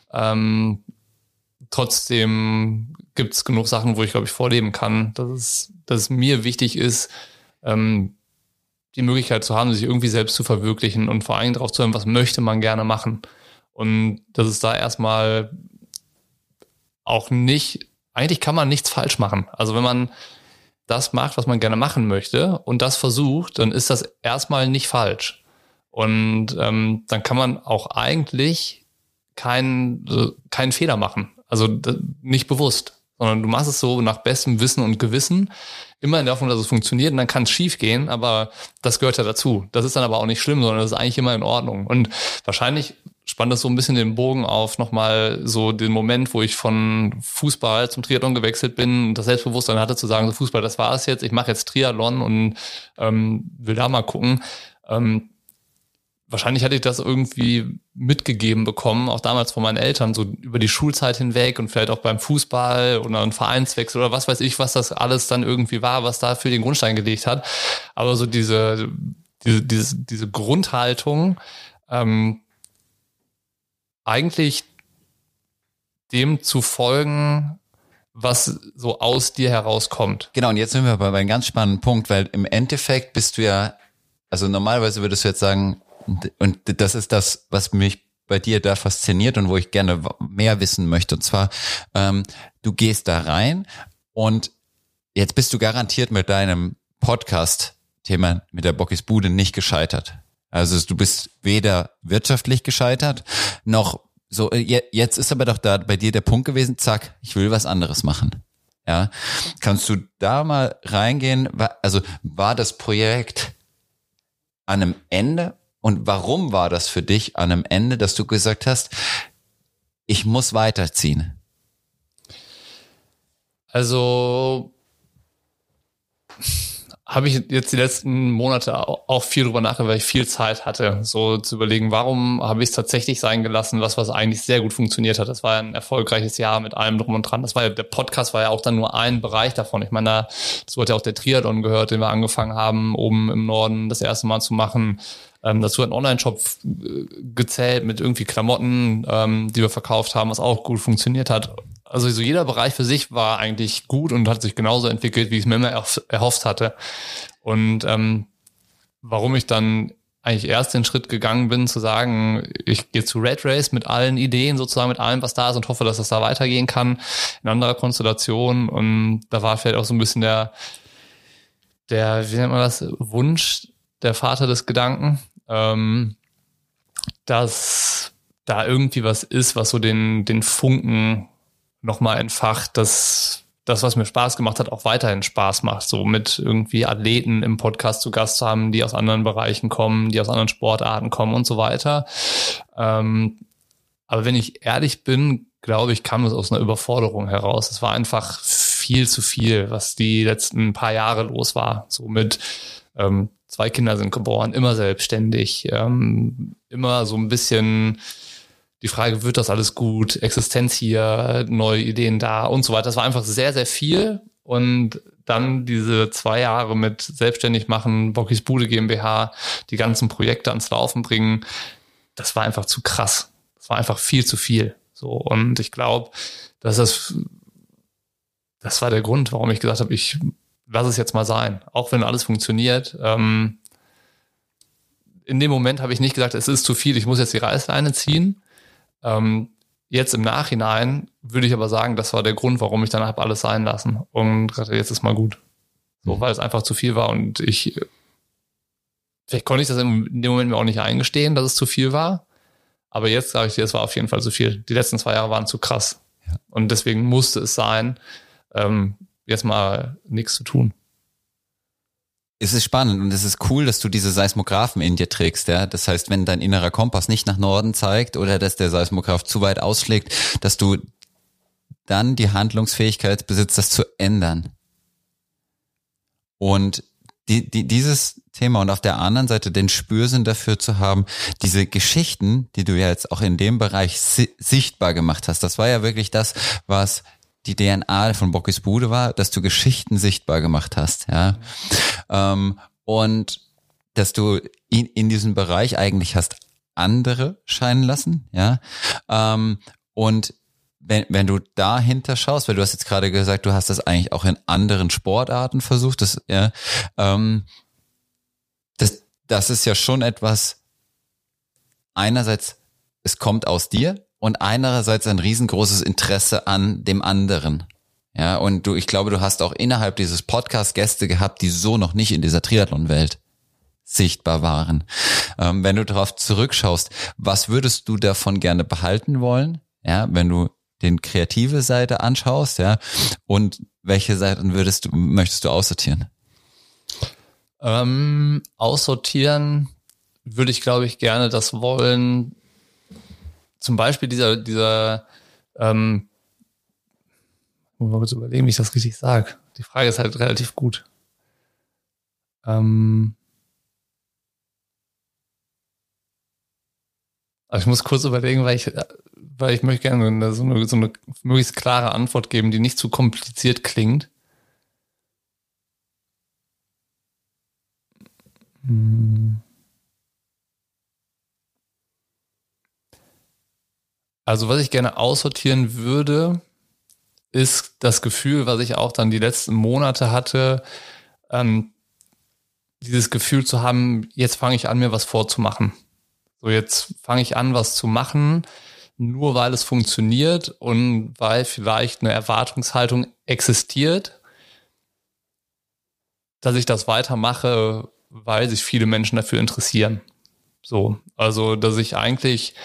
trotzdem gibt es genug Sachen, wo ich, glaube ich, vorleben kann, dass es mir wichtig ist, die Möglichkeit zu haben, sich irgendwie selbst zu verwirklichen und vor allem darauf zu hören, was möchte man gerne machen. Und dass es da erstmal auch nicht, eigentlich kann man nichts falsch machen. Also wenn man das macht, was man gerne machen möchte und das versucht, dann ist das erstmal nicht falsch. Und dann kann man auch eigentlich keinen Fehler machen. Also nicht bewusst, sondern du machst es so nach bestem Wissen und Gewissen, immer in der Hoffnung, dass es funktioniert, und dann kann es schief gehen, aber das gehört ja dazu. Das ist dann aber auch nicht schlimm, sondern das ist eigentlich immer in Ordnung. Und wahrscheinlich spannt das so ein bisschen den Bogen auf nochmal so den Moment, wo ich von Fußball zum Triathlon gewechselt bin und das Selbstbewusstsein hatte zu sagen, so Fußball, das war es jetzt, ich mache jetzt Triathlon und will da mal gucken. Wahrscheinlich hatte ich das irgendwie mitgegeben bekommen, auch damals von meinen Eltern, so über die Schulzeit hinweg und vielleicht auch beim Fußball oder ein Vereinswechsel oder was weiß ich, was das alles dann irgendwie war, was da für den Grundstein gelegt hat. Aber so diese Grundhaltung, eigentlich dem zu folgen, was so aus dir herauskommt. Genau, und jetzt sind wir bei einem ganz spannenden Punkt, weil im Endeffekt bist du ja, also normalerweise würdest du jetzt sagen, und das ist das, was mich bei dir da fasziniert und wo ich gerne mehr wissen möchte. Und zwar, du gehst da rein und jetzt bist du garantiert mit deinem Podcast-Thema mit der Bockys Bude nicht gescheitert. Also du bist weder wirtschaftlich gescheitert, noch so, jetzt ist aber doch da bei dir der Punkt gewesen, zack, ich will was anderes machen. Ja, kannst du da mal reingehen? Also war das Projekt an einem Ende? Und warum war das für dich an einem Ende, dass du gesagt hast, ich muss weiterziehen? Also habe ich jetzt die letzten Monate auch viel drüber nachgedacht, weil ich viel Zeit hatte, so zu überlegen, warum habe ich es tatsächlich sein gelassen, was eigentlich sehr gut funktioniert hat. Das war ein erfolgreiches Jahr mit allem drum und dran. Das war ja, der Podcast war ja auch dann nur ein Bereich davon. Ich meine, dazu hat ja auch der Triathlon gehört, den wir angefangen haben, oben im Norden das erste Mal zu machen. Dazu hat ein Online-Shop gezählt mit irgendwie Klamotten, die wir verkauft haben, was auch gut funktioniert hat. Also so jeder Bereich für sich war eigentlich gut und hat sich genauso entwickelt, wie ich es mir immer erhofft hatte. Und warum ich dann eigentlich erst den Schritt gegangen bin, zu sagen, ich gehe zu Red Race mit allen Ideen, sozusagen mit allem, was da ist und hoffe, dass es da weitergehen kann, in anderer Konstellation. Und da war vielleicht auch so ein bisschen der wie nennt man das, Wunsch, der Vater des Gedanken, dass da irgendwie was ist, was so den Funken nochmal entfacht, dass das, was mir Spaß gemacht hat, auch weiterhin Spaß macht. So mit irgendwie Athleten im Podcast zu Gast zu haben, die aus anderen Bereichen kommen, die aus anderen Sportarten kommen und so weiter. Aber wenn ich ehrlich bin, glaube ich, kam das aus einer Überforderung heraus. Es war einfach viel zu viel, was die letzten paar Jahre los war. So mit 2 Kinder sind geboren, immer selbstständig, immer so ein bisschen die Frage, wird das alles gut, Existenz hier, neue Ideen da und so weiter. Das war einfach sehr, sehr viel. Und dann diese 2 Jahre mit selbstständig machen, Bockys Bude GmbH, die ganzen Projekte ans Laufen bringen, das war einfach zu krass. Das war einfach viel zu viel. So, und ich glaube, das war der Grund, warum ich gesagt habe, ich lass es jetzt mal sein. Auch wenn alles funktioniert. In dem Moment habe ich nicht gesagt, es ist zu viel, ich muss jetzt die Reißleine ziehen. Jetzt im Nachhinein würde ich aber sagen, das war der Grund, warum ich dann habe alles sein lassen und gerade jetzt ist mal gut. So, weil es einfach zu viel war und vielleicht konnte ich das in dem Moment mir auch nicht eingestehen, dass es zu viel war. Aber jetzt sage ich dir, es war auf jeden Fall zu viel. Die letzten 2 Jahre waren zu krass. Ja. Und deswegen musste es sein, jetzt mal nichts zu tun. Es ist spannend und es ist cool, dass du diese Seismographen in dir trägst, ja. Das heißt, wenn dein innerer Kompass nicht nach Norden zeigt oder dass der Seismograph zu weit ausschlägt, dass du dann die Handlungsfähigkeit besitzt, das zu ändern. Und dieses Thema und auf der anderen Seite den Spürsinn dafür zu haben, diese Geschichten, die du ja jetzt auch in dem Bereich sichtbar gemacht hast, das war ja wirklich das, was die DNA von Bockys Bude war, dass du Geschichten sichtbar gemacht hast, ja. Und dass du in diesem Bereich eigentlich hast andere scheinen lassen, ja. Und wenn du dahinter schaust, weil du hast jetzt gerade gesagt, du hast das eigentlich auch in anderen Sportarten versucht, das ist ja schon etwas, einerseits, es kommt aus dir, und einerseits ein riesengroßes Interesse an dem anderen. Ja, und ich glaube, du hast auch innerhalb dieses Podcasts Gäste gehabt, die so noch nicht in dieser Triathlon-Welt sichtbar waren. Wenn du darauf zurückschaust, was würdest du davon gerne behalten wollen? Ja, wenn du den kreative Seite anschaust, ja, und welche Seiten möchtest du aussortieren? Aussortieren würde ich, glaube ich, gerne das wollen. Zum Beispiel dieser mal kurz überlegen, wie ich das richtig sage. Die Frage ist halt relativ gut. Also ich muss kurz überlegen, weil ich möchte gerne so eine möglichst klare Antwort geben, die nicht zu kompliziert klingt. Also was ich gerne aussortieren würde, ist das Gefühl, was ich auch dann die letzten Monate hatte, dieses Gefühl zu haben, jetzt fange ich an, mir was vorzumachen. So, jetzt fange ich an, was zu machen, nur weil es funktioniert und weil vielleicht eine Erwartungshaltung existiert, dass ich das weitermache, weil sich viele Menschen dafür interessieren. So, also dass ich eigentlich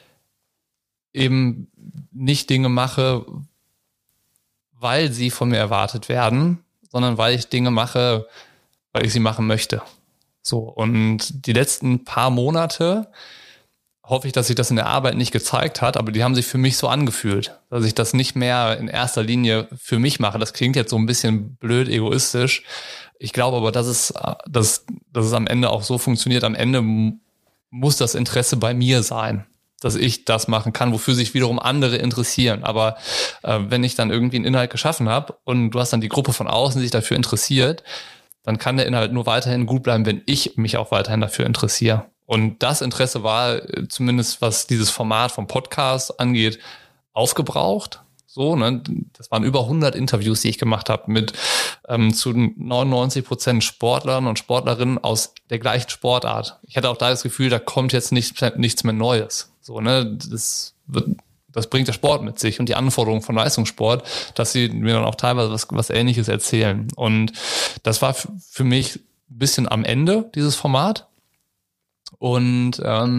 eben nicht Dinge mache, weil sie von mir erwartet werden, sondern weil ich Dinge mache, weil ich sie machen möchte. So, und die letzten paar Monate hoffe ich, dass sich das in der Arbeit nicht gezeigt hat, aber die haben sich für mich so angefühlt, dass ich das nicht mehr in erster Linie für mich mache. Das klingt jetzt so ein bisschen blöd, egoistisch. Ich glaube aber, dass es am Ende auch so funktioniert. Am Ende muss das Interesse bei mir sein, dass ich das machen kann, wofür sich wiederum andere interessieren. Aber wenn ich dann irgendwie einen Inhalt geschaffen habe und du hast dann die Gruppe von außen, die sich dafür interessiert, dann kann der Inhalt nur weiterhin gut bleiben, wenn ich mich auch weiterhin dafür interessiere. Und das Interesse war zumindest, was dieses Format vom Podcast angeht, aufgebraucht. So, ne? Das waren über 100 Interviews, die ich gemacht habe mit zu 99% Sportlern und Sportlerinnen aus der gleichen Sportart. Ich hatte auch da das Gefühl, da kommt jetzt nichts mehr Neues. So, ne? Das bringt der Sport mit sich und die Anforderungen von Leistungssport, dass sie mir dann auch teilweise was Ähnliches erzählen. Und das war für mich ein bisschen am Ende, dieses Format. Und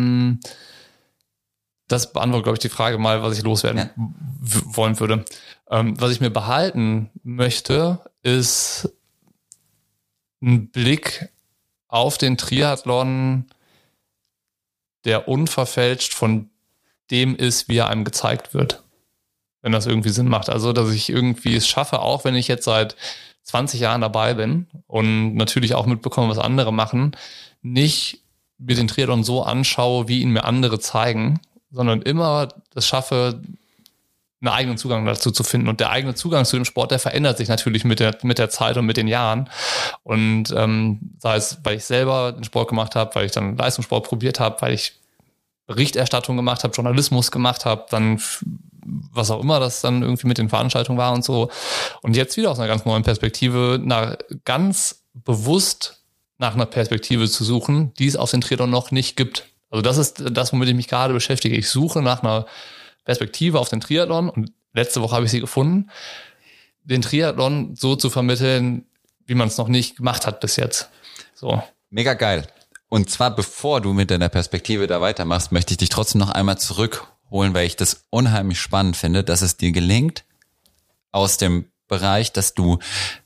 das beantwortet, glaube ich, die Frage mal, was ich loswerden wollen würde. Was ich mir behalten möchte, ist ein Blick auf den Triathlon, der unverfälscht von dem ist, wie er einem gezeigt wird. Wenn das irgendwie Sinn macht. Also, dass ich irgendwie es schaffe, auch wenn ich jetzt seit 20 Jahren dabei bin und natürlich auch mitbekomme, was andere machen, nicht mir den Triathlon so anschaue, wie ihn mir andere zeigen, sondern immer das schaffe, einen eigenen Zugang dazu zu finden. Und der eigene Zugang zu dem Sport, der verändert sich natürlich mit der Zeit und mit den Jahren. Und sei es, weil ich selber den Sport gemacht habe, weil ich dann Leistungssport probiert habe, weil ich Berichterstattung gemacht habe, Journalismus gemacht habe, dann was auch immer das dann irgendwie mit den Veranstaltungen war und so. Und jetzt wieder aus einer ganz neuen Perspektive, ganz bewusst nach einer Perspektive zu suchen, die es auf den Triathlon noch nicht gibt. Also das ist das, womit ich mich gerade beschäftige. Ich suche nach einer Perspektive auf den Triathlon und letzte Woche habe ich sie gefunden, den Triathlon so zu vermitteln, wie man es noch nicht gemacht hat bis jetzt. So. Mega geil. Und zwar, bevor du mit deiner Perspektive da weitermachst, möchte ich dich trotzdem noch einmal zurückholen, weil ich das unheimlich spannend finde, dass es dir gelingt, aus dem Bereich, dass du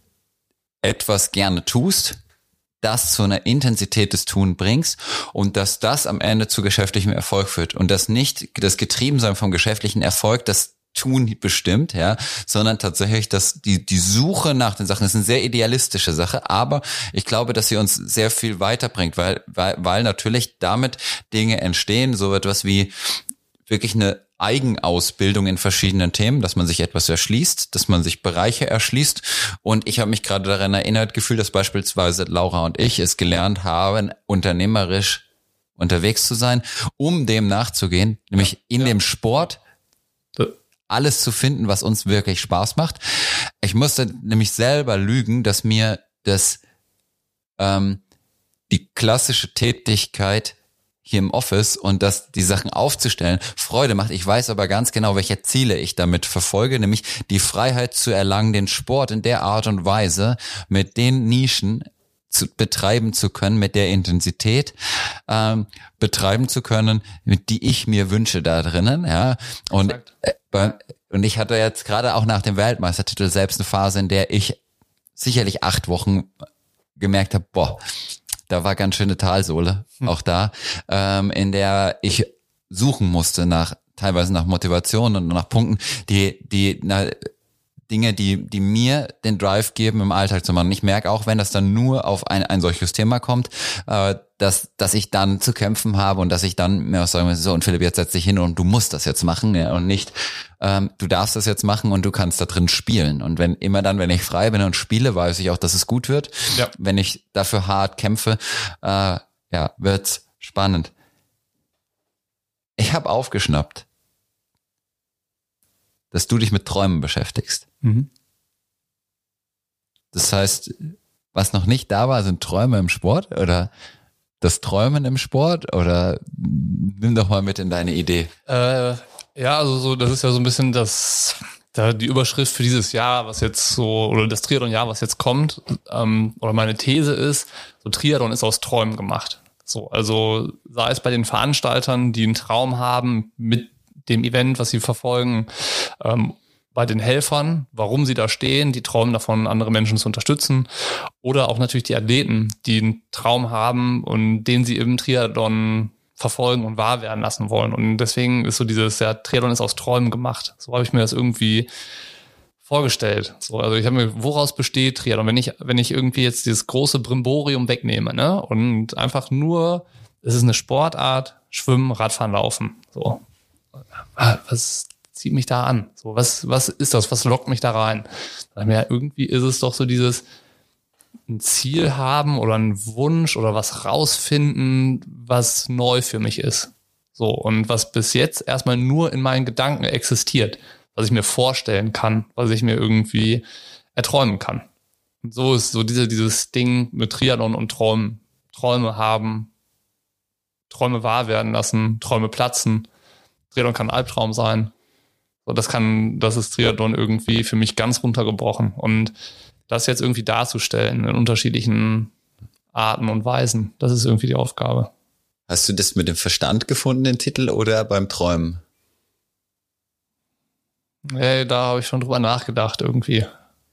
etwas gerne tust, das zu einer Intensität des Tun bringst und dass das am Ende zu geschäftlichem Erfolg führt und dass nicht das Getriebensein vom geschäftlichen Erfolg das Tun bestimmt, ja, sondern tatsächlich die Suche nach den Sachen ist eine sehr idealistische Sache, aber ich glaube, dass sie uns sehr viel weiterbringt, weil natürlich damit Dinge entstehen, so etwas wie wirklich eine Eigenausbildung in verschiedenen Themen, dass man sich etwas erschließt, dass man sich Bereiche erschließt. Und ich habe mich gerade daran erinnert gefühlt, dass beispielsweise Laura und ich es gelernt haben, unternehmerisch unterwegs zu sein, um dem nachzugehen, nämlich in dem Sport alles zu finden, was uns wirklich Spaß macht. Ich musste nämlich selber lügen, dass mir die klassische Tätigkeit hier im Office und dass die Sachen aufzustellen Freude macht. Ich weiß aber ganz genau, welche Ziele ich damit verfolge, nämlich die Freiheit zu erlangen, den Sport in der Art und Weise mit den Nischen betreiben zu können, mit der Intensität betreiben zu können, die ich mir wünsche da drinnen. Ja. Und ich hatte jetzt gerade auch nach dem Weltmeistertitel selbst eine Phase, in der ich sicherlich 8 Wochen gemerkt habe, da war ganz schöne Talsohle, auch da, in der ich suchen musste teilweise nach Motivation und nach Punkten, Dinge, die mir den Drive geben, im Alltag zu machen. Ich merke auch, wenn das dann nur auf ein solches Thema kommt, dass ich dann zu kämpfen habe und dass ich dann mir auch sagen muss, so, und Philipp, jetzt setz dich hin und du musst das jetzt machen, ja, und nicht, du darfst das jetzt machen und du kannst da drin spielen. Und wenn ich frei bin und spiele, weiß ich auch, dass es gut wird. Ja. Wenn ich dafür hart kämpfe, wird's spannend. Ich habe aufgeschnappt, dass du dich mit Träumen beschäftigst. Mhm. Das heißt, was noch nicht da war, sind Träume im Sport oder das Träumen im Sport oder nimm doch mal mit in deine Idee. Ja, also so, das ist ja so ein bisschen das Da die Überschrift für dieses Jahr, was jetzt so, oder das Triathlon-Jahr, was jetzt kommt, oder meine These ist, so Triathlon ist aus Träumen gemacht. So, also sei es bei den Veranstaltern, die einen Traum haben mit dem Event, was sie verfolgen, bei den Helfern, warum sie da stehen, die träumen davon, andere Menschen zu unterstützen, oder auch natürlich die Athleten, die einen Traum haben und den sie im Triathlon verfolgen und wahr werden lassen wollen. Und deswegen ist so dieses, ja, Triathlon ist aus Träumen gemacht. So habe ich mir das irgendwie vorgestellt. So, also ich habe mir, woraus besteht Triathlon? Wenn ich irgendwie jetzt dieses große Brimborium wegnehme, ne, und einfach nur, es ist eine Sportart, Schwimmen, Radfahren, Laufen. So, was zieht mich da an? So, was ist das? Was lockt mich da rein? Ja, irgendwie ist es doch so dieses ein Ziel haben oder einen Wunsch oder was rausfinden, was neu für mich ist. So, und was bis jetzt erstmal nur in meinen Gedanken existiert, was ich mir vorstellen kann, was ich mir irgendwie erträumen kann. Und so ist so dieses Ding mit Triathlon und Träumen. Träume haben, Träume wahr werden lassen, Träume platzen. Triathlon kann ein Albtraum sein. So, das ist Triathlon irgendwie für mich ganz runtergebrochen. Und das jetzt irgendwie darzustellen in unterschiedlichen Arten und Weisen, das ist irgendwie die Aufgabe. Hast du das mit dem Verstand gefunden, den Titel, oder beim Träumen? Ja, da habe ich schon drüber nachgedacht irgendwie.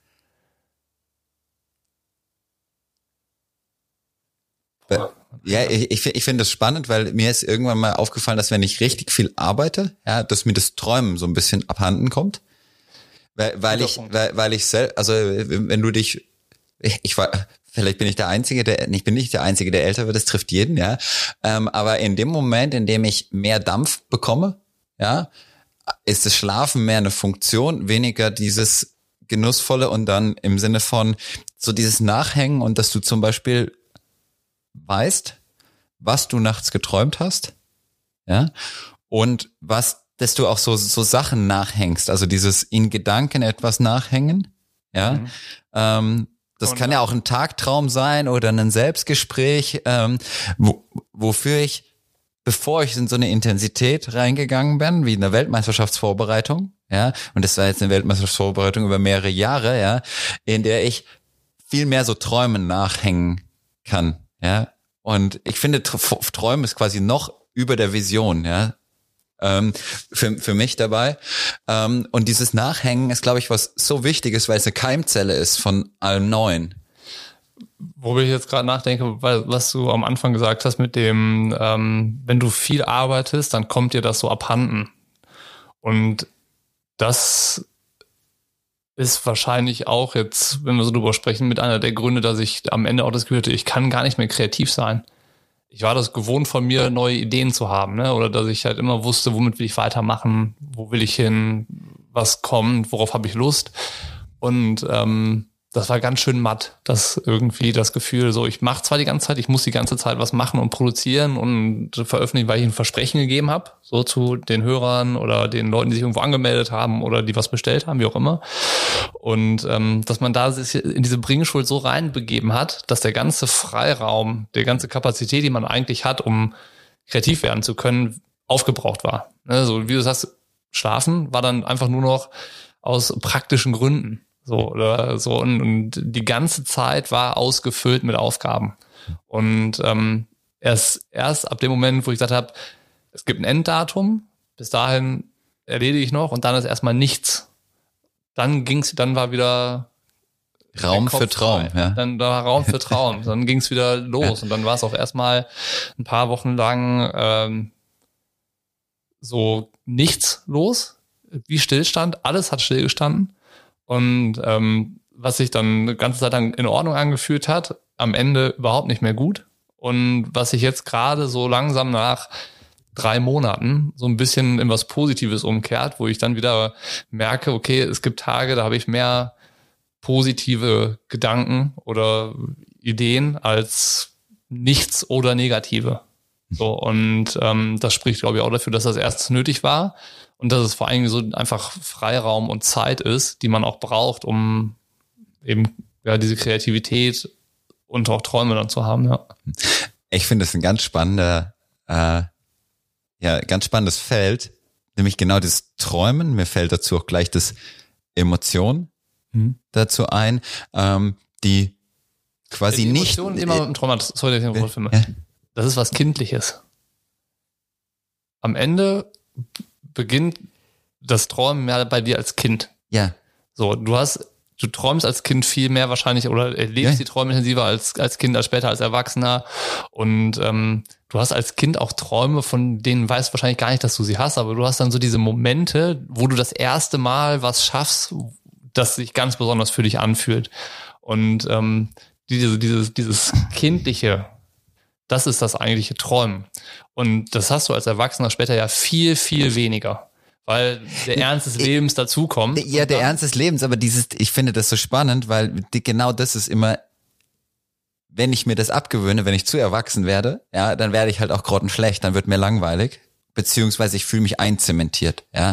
Ja, ich finde das spannend, weil mir ist irgendwann mal aufgefallen, dass wenn ich richtig viel arbeite, ja, dass mir das Träumen so ein bisschen abhanden kommt. Weil ich selbst, also wenn du dich, ich war, vielleicht bin ich der Einzige, ich bin nicht der Einzige, der älter wird, das trifft jeden, ja. Aber in dem Moment, in dem ich mehr Dampf bekomme, ja, ist das Schlafen mehr eine Funktion, weniger dieses Genussvolle und dann im Sinne von so dieses Nachhängen und dass du zum Beispiel weißt, was du nachts geträumt hast, ja, und dass du auch so Sachen nachhängst, also dieses in Gedanken etwas nachhängen, ja, das kann ja auch ein Tagtraum sein oder ein Selbstgespräch, wofür ich, bevor ich in so eine Intensität reingegangen bin, wie in der Weltmeisterschaftsvorbereitung, ja, und das war jetzt eine Weltmeisterschaftsvorbereitung über mehrere Jahre, ja, in der ich viel mehr so Träumen nachhängen kann, ja, und ich finde, Träumen ist quasi noch über der Vision, ja, für mich dabei. Und dieses Nachhängen ist, glaube ich, was so Wichtiges, weil es eine Keimzelle ist von allem Neuen. Wo ich jetzt gerade nachdenke, weil was du am Anfang gesagt hast mit dem, wenn du viel arbeitest, dann kommt dir das so abhanden. Und das ist wahrscheinlich auch jetzt, wenn wir so drüber sprechen, mit einer der Gründe, dass ich am Ende auch das Gefühl hatte, ich kann gar nicht mehr kreativ sein. Ich war das gewohnt von mir, neue Ideen zu haben, ne? Oder dass ich halt immer wusste, womit will ich weitermachen, wo will ich hin, was kommt, worauf habe ich Lust. Und das war ganz schön matt, das irgendwie das Gefühl, so ich mache zwar die ganze Zeit, ich muss die ganze Zeit was machen und produzieren und veröffentlichen, weil ich ein Versprechen gegeben habe, so zu den Hörern oder den Leuten, die sich irgendwo angemeldet haben oder die was bestellt haben, wie auch immer. Und dass man da sich in diese Bringschuld so reinbegeben hat, dass der ganze Freiraum, der ganze Kapazität, die man eigentlich hat, um kreativ werden zu können, aufgebraucht war. Ne, so wie du sagst, Schlafen war dann einfach nur noch aus praktischen Gründen. So, oder so, und die ganze Zeit war ausgefüllt mit Aufgaben. Und erst ab dem Moment, wo ich gesagt habe, es gibt ein Enddatum, bis dahin erledige ich noch und dann ist erstmal nichts. Dann war wieder Raum für Traum, ja. Dann war Raum für Traum. Dann ging es wieder los und dann war es auch erstmal ein paar Wochen lang so nichts los, wie Stillstand. Alles hat stillgestanden. Und was sich dann eine ganze Zeit lang in Ordnung angefühlt hat, am Ende überhaupt nicht mehr gut. Und was sich jetzt gerade so langsam nach 3 Monaten so ein bisschen in was Positives umkehrt, wo ich dann wieder merke, okay, es gibt Tage, da habe ich mehr positive Gedanken oder Ideen als nichts oder negative. So, und das spricht, glaube ich, auch dafür, dass das erst nötig war. Und dass es vor allem so einfach Freiraum und Zeit ist, die man auch braucht, um eben ja diese Kreativität und auch Träume dann zu haben. Ja. Ich finde es ein ganz spannender, ganz spannendes Feld, nämlich genau das Träumen. Mir fällt dazu auch gleich das Emotionen dazu ein, die quasi die nicht... Emotionen immer im Traum, sorry, das ist was Kindliches. Am Ende beginnt das Träumen mehr bei dir als Kind. Ja. So, du träumst als Kind viel mehr wahrscheinlich oder erlebst die Träume intensiver als Kind, als später als Erwachsener. Und du hast als Kind auch Träume, von denen weißt du wahrscheinlich gar nicht, dass du sie hast, aber du hast dann so diese Momente, wo du das erste Mal was schaffst, das sich ganz besonders für dich anfühlt. Und dieses Kindliche, das ist das eigentliche Träumen. Und das hast du als Erwachsener später ja viel, viel weniger. Weil der Ernst des Lebens dazukommt. Ja, der Ernst des Lebens, aber ich finde das so spannend, weil genau das ist immer, wenn ich mir das abgewöhne, wenn ich zu erwachsen werde, ja, dann werde ich halt auch grottenschlecht, dann wird mir langweilig, beziehungsweise ich fühle mich einzementiert, ja.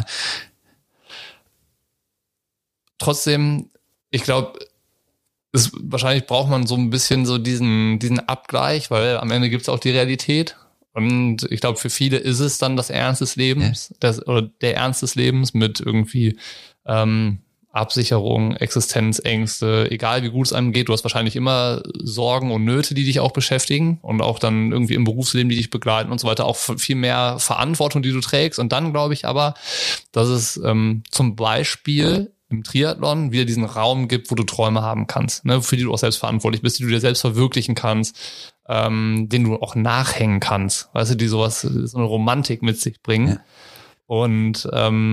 Trotzdem, ich glaube, wahrscheinlich braucht man so ein bisschen so diesen Abgleich, weil am Ende gibt es auch die Realität. Und ich glaube, für viele ist es dann das Ernst des Lebens, der Ernst des Lebens mit irgendwie Absicherung, Existenzängste, egal wie gut es einem geht. Du hast wahrscheinlich immer Sorgen und Nöte, die dich auch beschäftigen und auch dann irgendwie im Berufsleben, die dich begleiten und so weiter. Auch viel mehr Verantwortung, die du trägst. Und dann glaube ich aber, dass es zum Beispiel im Triathlon wieder diesen Raum gibt, wo du Träume haben kannst, ne, für die du auch selbst verantwortlich bist, die du dir selbst verwirklichen kannst, den du auch nachhängen kannst, weißt du, die so eine Romantik mit sich bringen. Ja. Und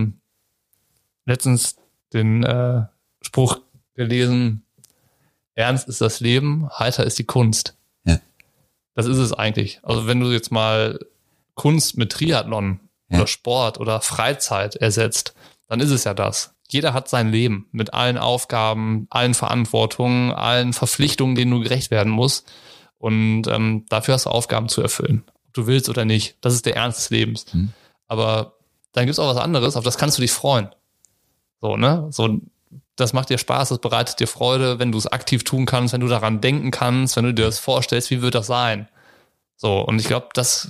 letztens den Spruch gelesen, ernst ist das Leben, heiter ist die Kunst. Ja. Das ist es eigentlich. Also wenn du jetzt mal Kunst mit Triathlon oder Sport oder Freizeit ersetzt, dann ist es ja das. Jeder hat sein Leben mit allen Aufgaben, allen Verantwortungen, allen Verpflichtungen, denen du gerecht werden musst. Und dafür hast du Aufgaben zu erfüllen, ob du willst oder nicht. Das ist der Ernst des Lebens. Aber dann gibt's auch was anderes, auf das kannst du dich freuen. So, ne? So, das macht dir Spaß, das bereitet dir Freude, wenn du es aktiv tun kannst, wenn du daran denken kannst, wenn du dir das vorstellst, wie wird das sein? So, und ich glaube, das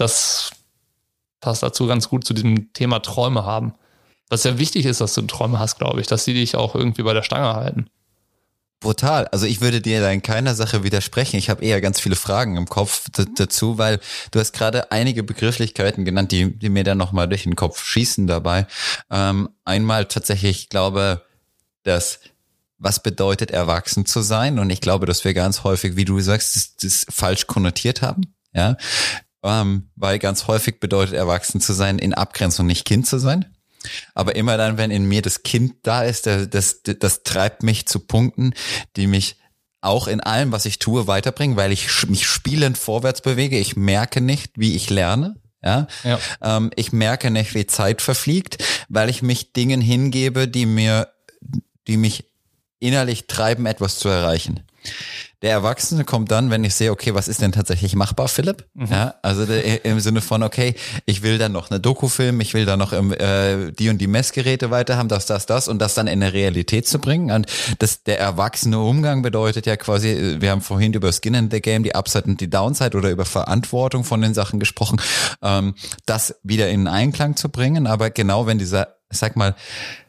passt dazu ganz gut zu diesem Thema Träume haben. Was sehr wichtig ist, dass du Träume hast, glaube ich, dass die dich auch irgendwie bei der Stange halten. Brutal. Also ich würde dir da in keiner Sache widersprechen. Ich habe eher ganz viele Fragen im Kopf dazu, weil du hast gerade einige Begrifflichkeiten genannt, die mir dann nochmal durch den Kopf schießen dabei. Einmal tatsächlich, ich glaube, dass was bedeutet erwachsen zu sein? Und ich glaube, dass wir ganz häufig, wie du sagst, das falsch konnotiert haben. Ja, weil ganz häufig bedeutet erwachsen zu sein in Abgrenzung nicht Kind zu sein. Aber immer dann, wenn in mir das Kind da ist, das treibt mich zu Punkten, die mich auch in allem, was ich tue, weiterbringen, weil ich mich spielend vorwärts bewege. Ich merke nicht, wie ich lerne. Ja. Ich merke nicht, wie Zeit verfliegt, weil ich mich Dingen hingebe, die mich innerlich treiben, etwas zu erreichen. Der Erwachsene kommt dann, wenn ich sehe, okay, was ist denn tatsächlich machbar, Philipp? Ja, also im Sinne von, okay, ich will dann noch eine Doku filmen, ich will dann noch die und die Messgeräte weiter haben, das und das dann in eine Realität zu bringen. Und der erwachsene Umgang bedeutet ja quasi, wir haben vorhin über Skin in the Game, die Upside und die Downside oder über Verantwortung von den Sachen gesprochen, das wieder in Einklang zu bringen. Aber genau wenn dieser, sag mal,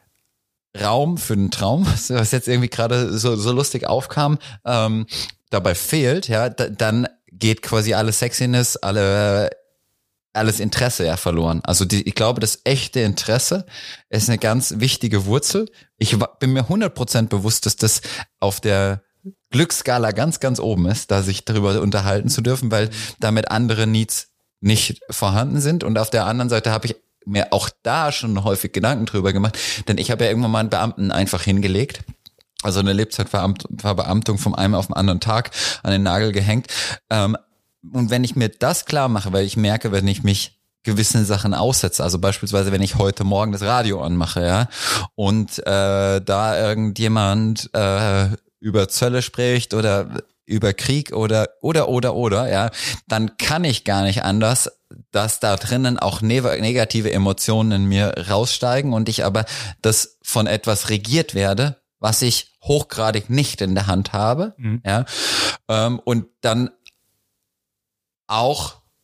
Raum für einen Traum, was jetzt irgendwie gerade so lustig aufkam, dabei fehlt, ja, dann geht quasi alle Sexiness, alles Interesse ja verloren. Also ich glaube, das echte Interesse ist eine ganz wichtige Wurzel. Ich bin mir 100% bewusst, dass das auf der Glücksskala ganz, ganz oben ist, da sich darüber unterhalten zu dürfen, weil damit andere Needs nicht vorhanden sind. Und auf der anderen Seite habe ich mir auch da schon häufig Gedanken drüber gemacht, denn ich habe ja irgendwann mal einen Beamten einfach hingelegt, also eine Lebzeitverbeamtung vom einen auf den anderen Tag an den Nagel gehängt. Und wenn ich mir das klar mache, weil ich merke, wenn ich mich gewissen Sachen aussetze, also beispielsweise, wenn ich heute Morgen das Radio anmache, ja, und da irgendjemand über Zölle spricht oder über Krieg oder, ja, dann kann ich gar nicht anders, dass da drinnen auch negative Emotionen in mir raussteigen und ich aber das von etwas regiert werde, was ich hochgradig nicht in der Hand habe, ja, und dann auch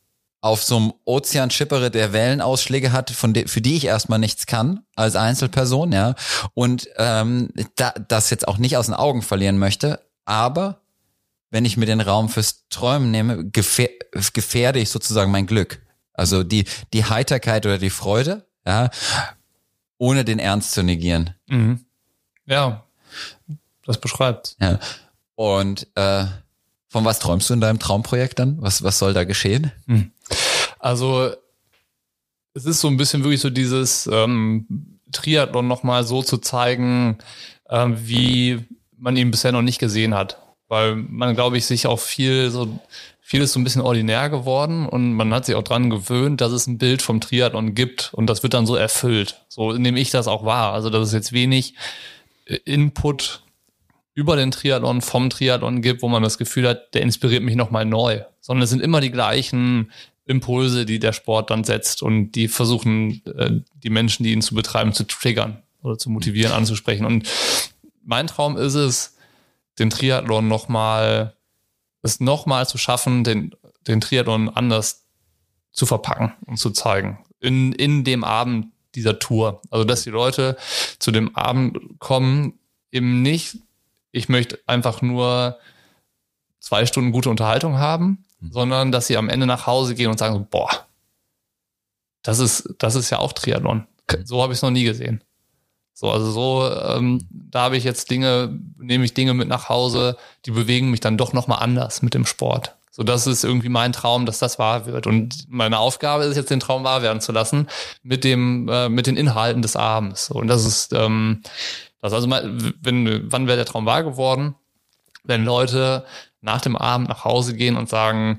auf so einem Ozean schippere, der Wellenausschläge hat, für die ich erstmal nichts kann als Einzelperson, ja, und das jetzt auch nicht aus den Augen verlieren möchte, aber wenn ich mir den Raum fürs Träumen nehme, gefährde ich sozusagen mein Glück. Also die Heiterkeit oder die Freude, ja, ohne den Ernst zu negieren. Mhm. Ja, das beschreibt. Ja. Und von was träumst du in deinem Traumprojekt dann? Was soll da geschehen? Also es ist so ein bisschen wirklich so dieses Triathlon nochmal so zu zeigen, wie man ihn bisher noch nicht gesehen hat. Weil man, glaube ich, sich auch vieles so ein bisschen ordinär geworden und man hat sich auch dran gewöhnt, dass es ein Bild vom Triathlon gibt und das wird dann so erfüllt. So nehme ich das auch wahr. Also dass es jetzt wenig Input über den Triathlon, vom Triathlon gibt, wo man das Gefühl hat, der inspiriert mich nochmal neu. Sondern es sind immer die gleichen Impulse, die der Sport dann setzt und die versuchen, die Menschen, die ihn zu betreiben, zu triggern oder zu motivieren, anzusprechen. Und mein Traum ist es, den Triathlon nochmal zu schaffen, den Triathlon anders zu verpacken und zu zeigen. In dem Abend dieser Tour. Also, dass die Leute zu dem Abend kommen, eben nicht, ich möchte einfach nur 2 Stunden gute Unterhaltung haben, sondern dass sie am Ende nach Hause gehen und sagen, boah, das ist ja auch Triathlon. So habe ich es noch nie gesehen. So, also da habe ich jetzt nehme ich Dinge mit nach Hause, die bewegen mich dann doch nochmal anders mit dem Sport. So, das ist irgendwie mein Traum, dass das wahr wird. Und meine Aufgabe ist jetzt, den Traum wahr werden zu lassen mit den Inhalten des Abends. Und das ist, wann wäre der Traum wahr geworden? Wenn Leute nach dem Abend nach Hause gehen und sagen,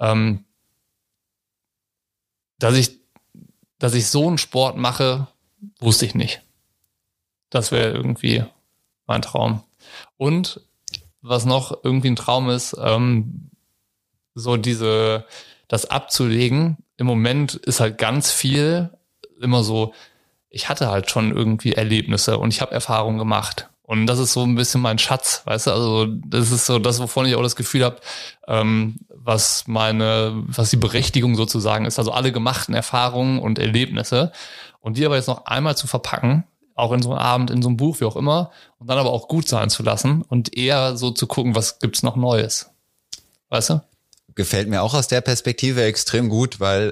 dass ich so einen Sport mache, wusste ich nicht. Das wäre irgendwie mein Traum. Und was noch irgendwie ein Traum ist, das abzulegen. Im Moment ist halt ganz viel immer so, ich hatte halt schon irgendwie Erlebnisse und ich habe Erfahrungen gemacht. Und das ist so ein bisschen mein Schatz, weißt du? Also das ist so das, wovon ich auch das Gefühl habe, was die Berechtigung sozusagen ist. Also alle gemachten Erfahrungen und Erlebnisse. Und die aber jetzt noch einmal zu verpacken, auch in so einem Abend, in so einem Buch, wie auch immer, und dann aber auch gut sein zu lassen und eher so zu gucken, was gibt's noch Neues. Weißt du? Gefällt mir auch aus der Perspektive extrem gut, weil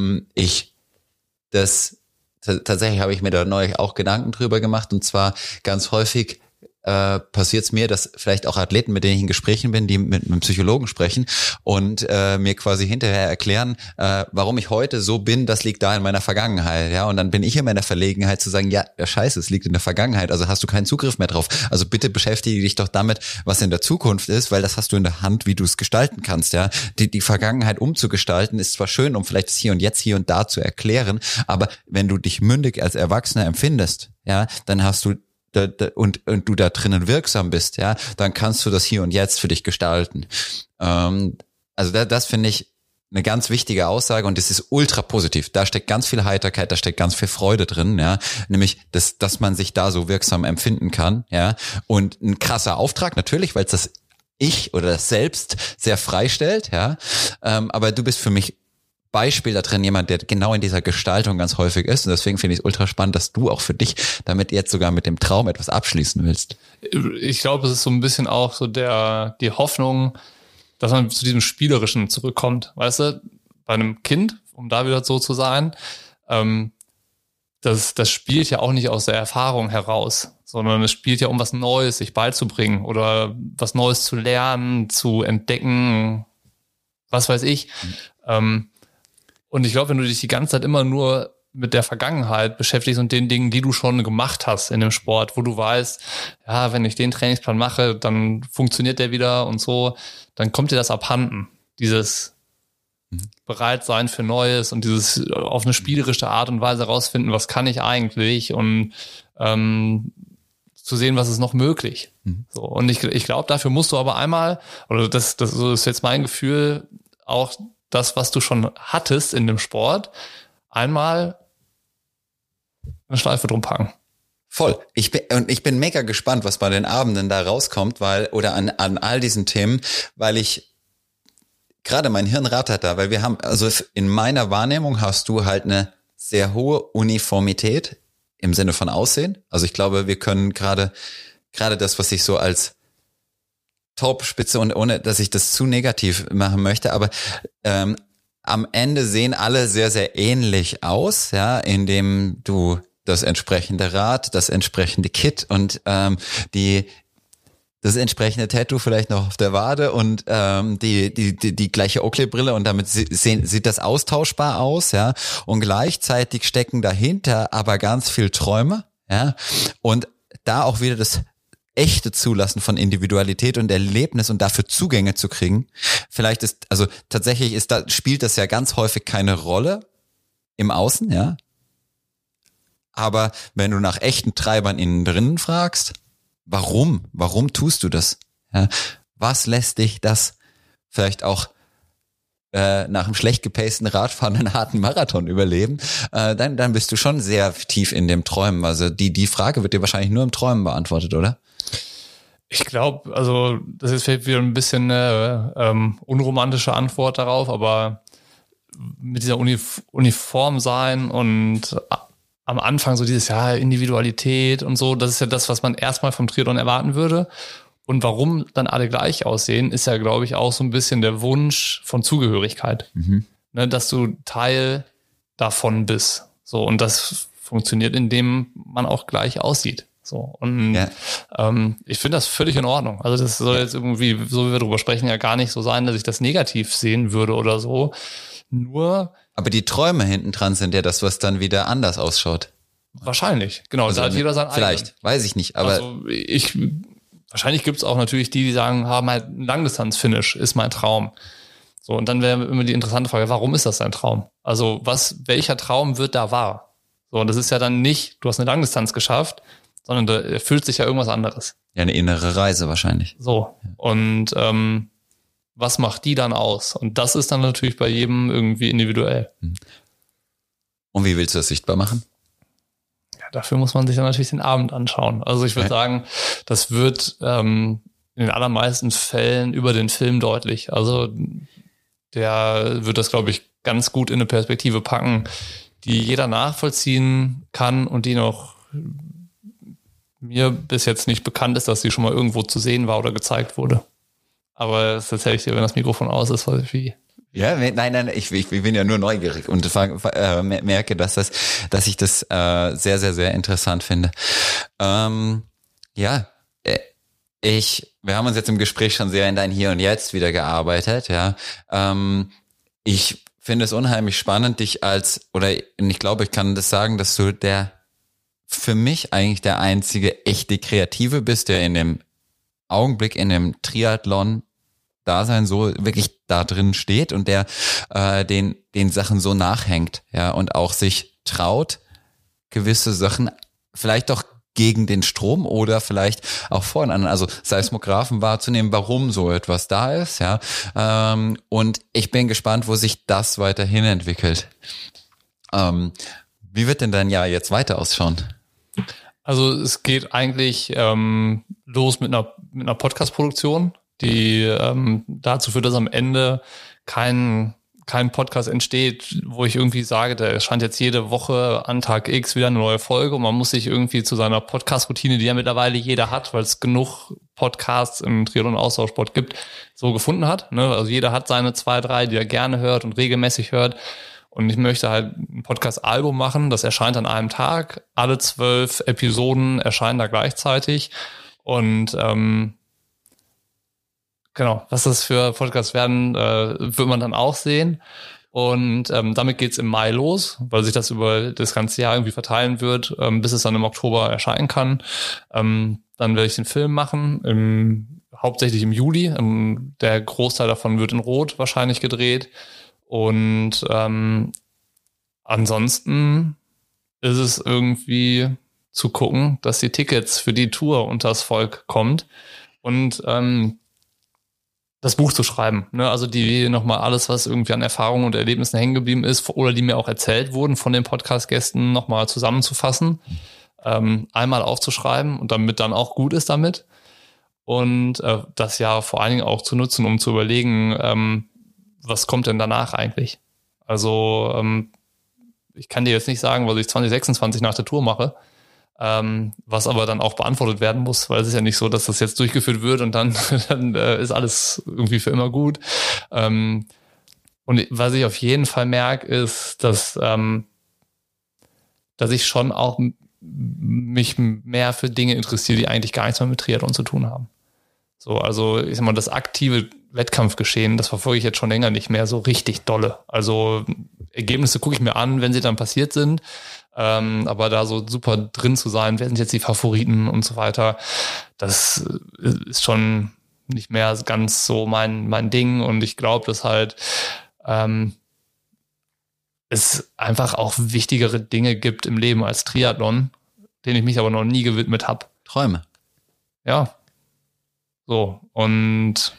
tatsächlich habe ich mir da neulich auch Gedanken drüber gemacht, und zwar ganz häufig passiert es mir, dass vielleicht auch Athleten, mit denen ich in Gesprächen bin, die mit einem Psychologen sprechen und mir quasi hinterher erklären, warum ich heute so bin, das liegt da in meiner Vergangenheit, ja, und dann bin ich immer in der Verlegenheit zu sagen, ja, scheiße, es liegt in der Vergangenheit, also hast du keinen Zugriff mehr drauf, also bitte beschäftige dich doch damit, was in der Zukunft ist, weil das hast du in der Hand, wie du es gestalten kannst, ja, die Vergangenheit umzugestalten ist zwar schön, um vielleicht das Hier und Jetzt, hier und da zu erklären, aber wenn du dich mündig als Erwachsener empfindest, ja, dann hast du und du da drinnen wirksam bist, ja, dann kannst du das Hier und Jetzt für dich gestalten. Also das finde ich eine ganz wichtige Aussage, und das ist ultra positiv. Da steckt ganz viel Heiterkeit, da steckt ganz viel Freude drin, ja, nämlich dass man sich da so wirksam empfinden kann, ja, und ein krasser Auftrag natürlich, weil es das Ich oder das Selbst sehr freistellt, ja, aber du bist für mich Beispiel da drin, jemand, der genau in dieser Gestaltung ganz häufig ist. Und deswegen finde ich es ultra spannend, dass du auch für dich damit jetzt sogar mit dem Traum etwas abschließen willst. Ich glaube, es ist so ein bisschen auch so die Hoffnung, dass man zu diesem Spielerischen zurückkommt. Weißt du, bei einem Kind, um da wieder so zu sein, das spielt ja auch nicht aus der Erfahrung heraus, sondern es spielt ja um was Neues, sich beizubringen oder was Neues zu lernen, zu entdecken, was weiß ich. Und ich glaube, wenn du dich die ganze Zeit immer nur mit der Vergangenheit beschäftigst und den Dingen, die du schon gemacht hast in dem Sport, wo du weißt, ja, wenn ich den Trainingsplan mache, dann funktioniert der wieder und so, dann kommt dir das abhanden. Dieses Bereitsein für Neues und dieses auf eine spielerische Art und Weise rausfinden, was kann ich eigentlich, und zu sehen, was ist noch möglich. So, und ich glaube, dafür musst du aber einmal, oder das ist jetzt mein Gefühl, auch das, was du schon hattest in dem Sport, einmal eine Schleife drum packen. Voll. Ich bin mega gespannt, was bei den Abenden da rauskommt, an all diesen Themen, weil ich gerade mein Hirn rattert da, weil wir haben, also in meiner Wahrnehmung hast du halt eine sehr hohe Uniformität im Sinne von Aussehen. Also ich glaube, wir können gerade das, was ich so als Top-Spitze, und ohne, dass ich das zu negativ machen möchte, aber am Ende sehen alle sehr, sehr ähnlich aus, ja, indem du das entsprechende Rad, das entsprechende Kit und das entsprechende Tattoo vielleicht noch auf der Wade und die gleiche Oakley-Brille, und damit sieht das austauschbar aus, ja. Und gleichzeitig stecken dahinter aber ganz viel Träume, ja. Und da auch wieder das echte Zulassen von Individualität und Erlebnis und dafür Zugänge zu kriegen. Vielleicht spielt das ja ganz häufig keine Rolle im Außen, ja. Aber wenn du nach echten Treibern innen drinnen fragst, warum tust du das? Ja, was lässt dich das vielleicht auch nach einem schlecht gepaceden Radfahren einen harten Marathon überleben? Dann bist du schon sehr tief in dem Träumen. Also die Frage wird dir wahrscheinlich nur im Träumen beantwortet, oder? Ich glaube, also das ist vielleicht wieder ein bisschen eine unromantische Antwort darauf, aber mit dieser Uniform sein und am Anfang so dieses Individualität und so, das ist ja das, was man erstmal vom Triathlon erwarten würde. Und warum dann alle gleich aussehen, ist ja, glaube ich, auch so ein bisschen der Wunsch von Zugehörigkeit. Mhm. Ne, dass du Teil davon bist. So, und das funktioniert, indem man auch gleich aussieht. So, und ich finde das völlig in Ordnung. Also das soll jetzt irgendwie, so wie wir drüber sprechen, ja gar nicht so sein, dass ich das negativ sehen würde oder so. Nur. Aber die Träume hinten dran sind ja das, was dann wieder anders ausschaut. Wahrscheinlich, genau. Also da hat jeder sein eigenes. Vielleicht, weiß ich nicht. Aber also wahrscheinlich gibt es auch natürlich die sagen, haben halt ein Langdistanz-Finish, ist mein Traum. So, und dann wäre immer die interessante Frage, warum ist das dein Traum? Also welcher Traum wird da wahr? So, und das ist ja dann nicht, du hast eine Langdistanz geschafft, sondern da erfüllt sich ja irgendwas anderes. Ja, eine innere Reise wahrscheinlich. So, und was macht die dann aus? Und das ist dann natürlich bei jedem irgendwie individuell. Und wie willst du das sichtbar machen? Ja, dafür muss man sich dann natürlich den Abend anschauen. Also ich würde sagen, das wird in den allermeisten Fällen über den Film deutlich. Also der wird das, glaube ich, ganz gut in eine Perspektive packen, die jeder nachvollziehen kann und die noch mir bis jetzt nicht bekannt ist, dass sie schon mal irgendwo zu sehen war oder gezeigt wurde. Aber das erzähle ich dir, wenn das Mikrofon aus ist, weil wie. Ja, nein, ich bin ja nur neugierig und merke, dass ich das sehr, sehr, sehr interessant finde. Wir haben uns jetzt im Gespräch schon sehr in dein Hier und Jetzt wieder gearbeitet, ja. Ich finde es unheimlich spannend, ich glaube, ich kann das sagen, dass du für mich eigentlich der einzige echte Kreative bist, der in dem Augenblick in dem Triathlon-Dasein so wirklich da drin steht und der den Sachen so nachhängt, ja, und auch sich traut, gewisse Sachen vielleicht auch gegen den Strom oder vielleicht auch voreinander, also Seismographen wahrzunehmen, warum so etwas da ist, ja. Und ich bin gespannt, wo sich das weiterhin entwickelt. Wie wird denn dein Jahr jetzt weiter ausschauen? Also es geht eigentlich los mit einer Podcast-Produktion, die dazu führt, dass am Ende kein Podcast entsteht, wo ich irgendwie sage, da erscheint jetzt jede Woche an Tag X wieder eine neue Folge und man muss sich irgendwie zu seiner Podcast-Routine, die ja mittlerweile jeder hat, weil es genug Podcasts im Triathlon-Austauschsport gibt, so gefunden hat. Ne? Also jeder hat seine 2, 3, die er gerne hört und regelmäßig hört. Und ich möchte halt ein Podcast-Album machen, das erscheint an einem Tag. Alle 12 Episoden erscheinen da gleichzeitig. Und genau, was das für Podcasts werden, wird man dann auch sehen. Und damit geht's im Mai los, weil sich das über das ganze Jahr irgendwie verteilen wird, bis es dann im Oktober erscheinen kann. Dann werde ich den Film machen, hauptsächlich im Juli. Der Großteil davon wird in Rot wahrscheinlich gedreht. Und ansonsten ist es irgendwie zu gucken, dass die Tickets für die Tour unters Volk kommt und das Buch zu schreiben. Ne? Also die nochmal alles, was irgendwie an Erfahrungen und Erlebnissen hängen geblieben ist oder die mir auch erzählt wurden von den Podcast-Gästen, nochmal zusammenzufassen, einmal aufzuschreiben und damit dann auch gut ist damit. Und das Jahr vor allen Dingen auch zu nutzen, um zu überlegen, was kommt denn danach eigentlich? Also ich kann dir jetzt nicht sagen, was ich 2026 nach der Tour mache, was aber dann auch beantwortet werden muss, weil es ist ja nicht so, dass das jetzt durchgeführt wird und dann ist alles irgendwie für immer gut. Und was ich auf jeden Fall merke, ist, dass ich schon auch mich mehr für Dinge interessiere, die eigentlich gar nichts mehr mit Triathlon zu tun haben. So, also ich sag mal, das aktive Wettkampfgeschehen, das verfolge ich jetzt schon länger nicht mehr so richtig dolle. Also Ergebnisse gucke ich mir an, wenn sie dann passiert sind. Aber da so super drin zu sein, wer sind jetzt die Favoriten und so weiter, das ist schon nicht mehr ganz so mein Ding. Und ich glaube, dass halt es einfach auch wichtigere Dinge gibt im Leben als Triathlon, denen ich mich aber noch nie gewidmet habe. Träume. Ja. So, und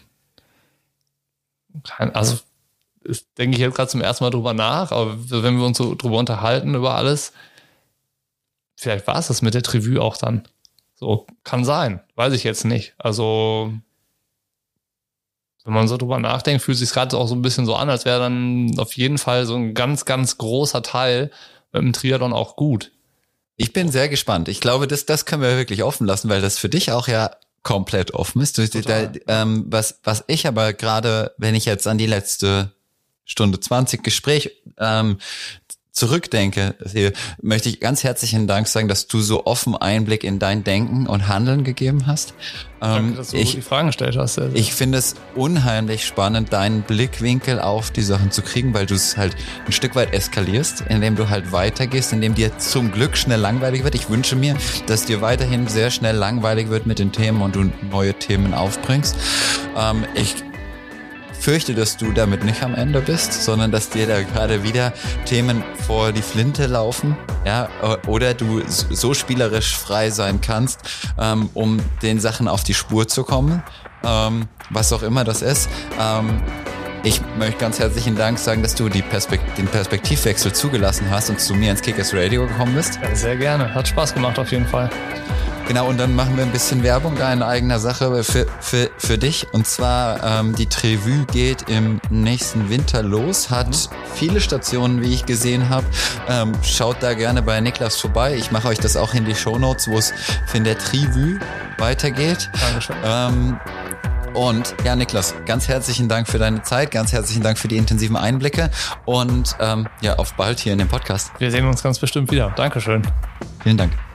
also denke ich jetzt gerade zum ersten Mal drüber nach, aber wenn wir uns so drüber unterhalten über alles, vielleicht war es das mit der Trivue auch dann. So, kann sein, weiß ich jetzt nicht. Also wenn man so drüber nachdenkt, fühlt es sich gerade auch so ein bisschen so an, als wäre dann auf jeden Fall so ein ganz, ganz großer Teil mit dem Triathlon auch gut. Ich bin sehr gespannt. Ich glaube, das können wir wirklich offen lassen, weil das für dich auch ja komplett offen ist. Was ich aber gerade, wenn ich jetzt an die letzte Stunde 20 Gespräch zurückdenke, möchte ich ganz herzlichen Dank sagen, dass du so offen Einblick in dein Denken und Handeln gegeben hast. Danke, dass du die Fragen gestellt hast. Also. Ich finde es unheimlich spannend, deinen Blickwinkel auf die Sachen zu kriegen, weil du es halt ein Stück weit eskalierst, indem du halt weitergehst, indem dir zum Glück schnell langweilig wird. Ich wünsche mir, dass dir weiterhin sehr schnell langweilig wird mit den Themen und du neue Themen aufbringst. Ich fürchte, dass du damit nicht am Ende bist, sondern dass dir da gerade wieder Themen vor die Flinte laufen, ja, oder du so spielerisch frei sein kannst, um den Sachen auf die Spur zu kommen, was auch immer das ist. Ich möchte ganz herzlichen Dank sagen, dass du den Perspektivwechsel zugelassen hast und zu mir ins Kickers Radio gekommen bist. Ja, sehr gerne. Hat Spaß gemacht auf jeden Fall. Genau, und dann machen wir ein bisschen Werbung in eigener Sache für dich. Und zwar, die Trivue geht im nächsten Winter los, hat viele Stationen, wie ich gesehen habe. Schaut da gerne bei Niklas vorbei. Ich mache euch das auch in die Shownotes, wo es in der Trivue weitergeht. Dankeschön. Und ja, Niklas, ganz herzlichen Dank für deine Zeit, ganz herzlichen Dank für die intensiven Einblicke und ja, auf bald hier in dem Podcast. Wir sehen uns ganz bestimmt wieder. Dankeschön. Vielen Dank.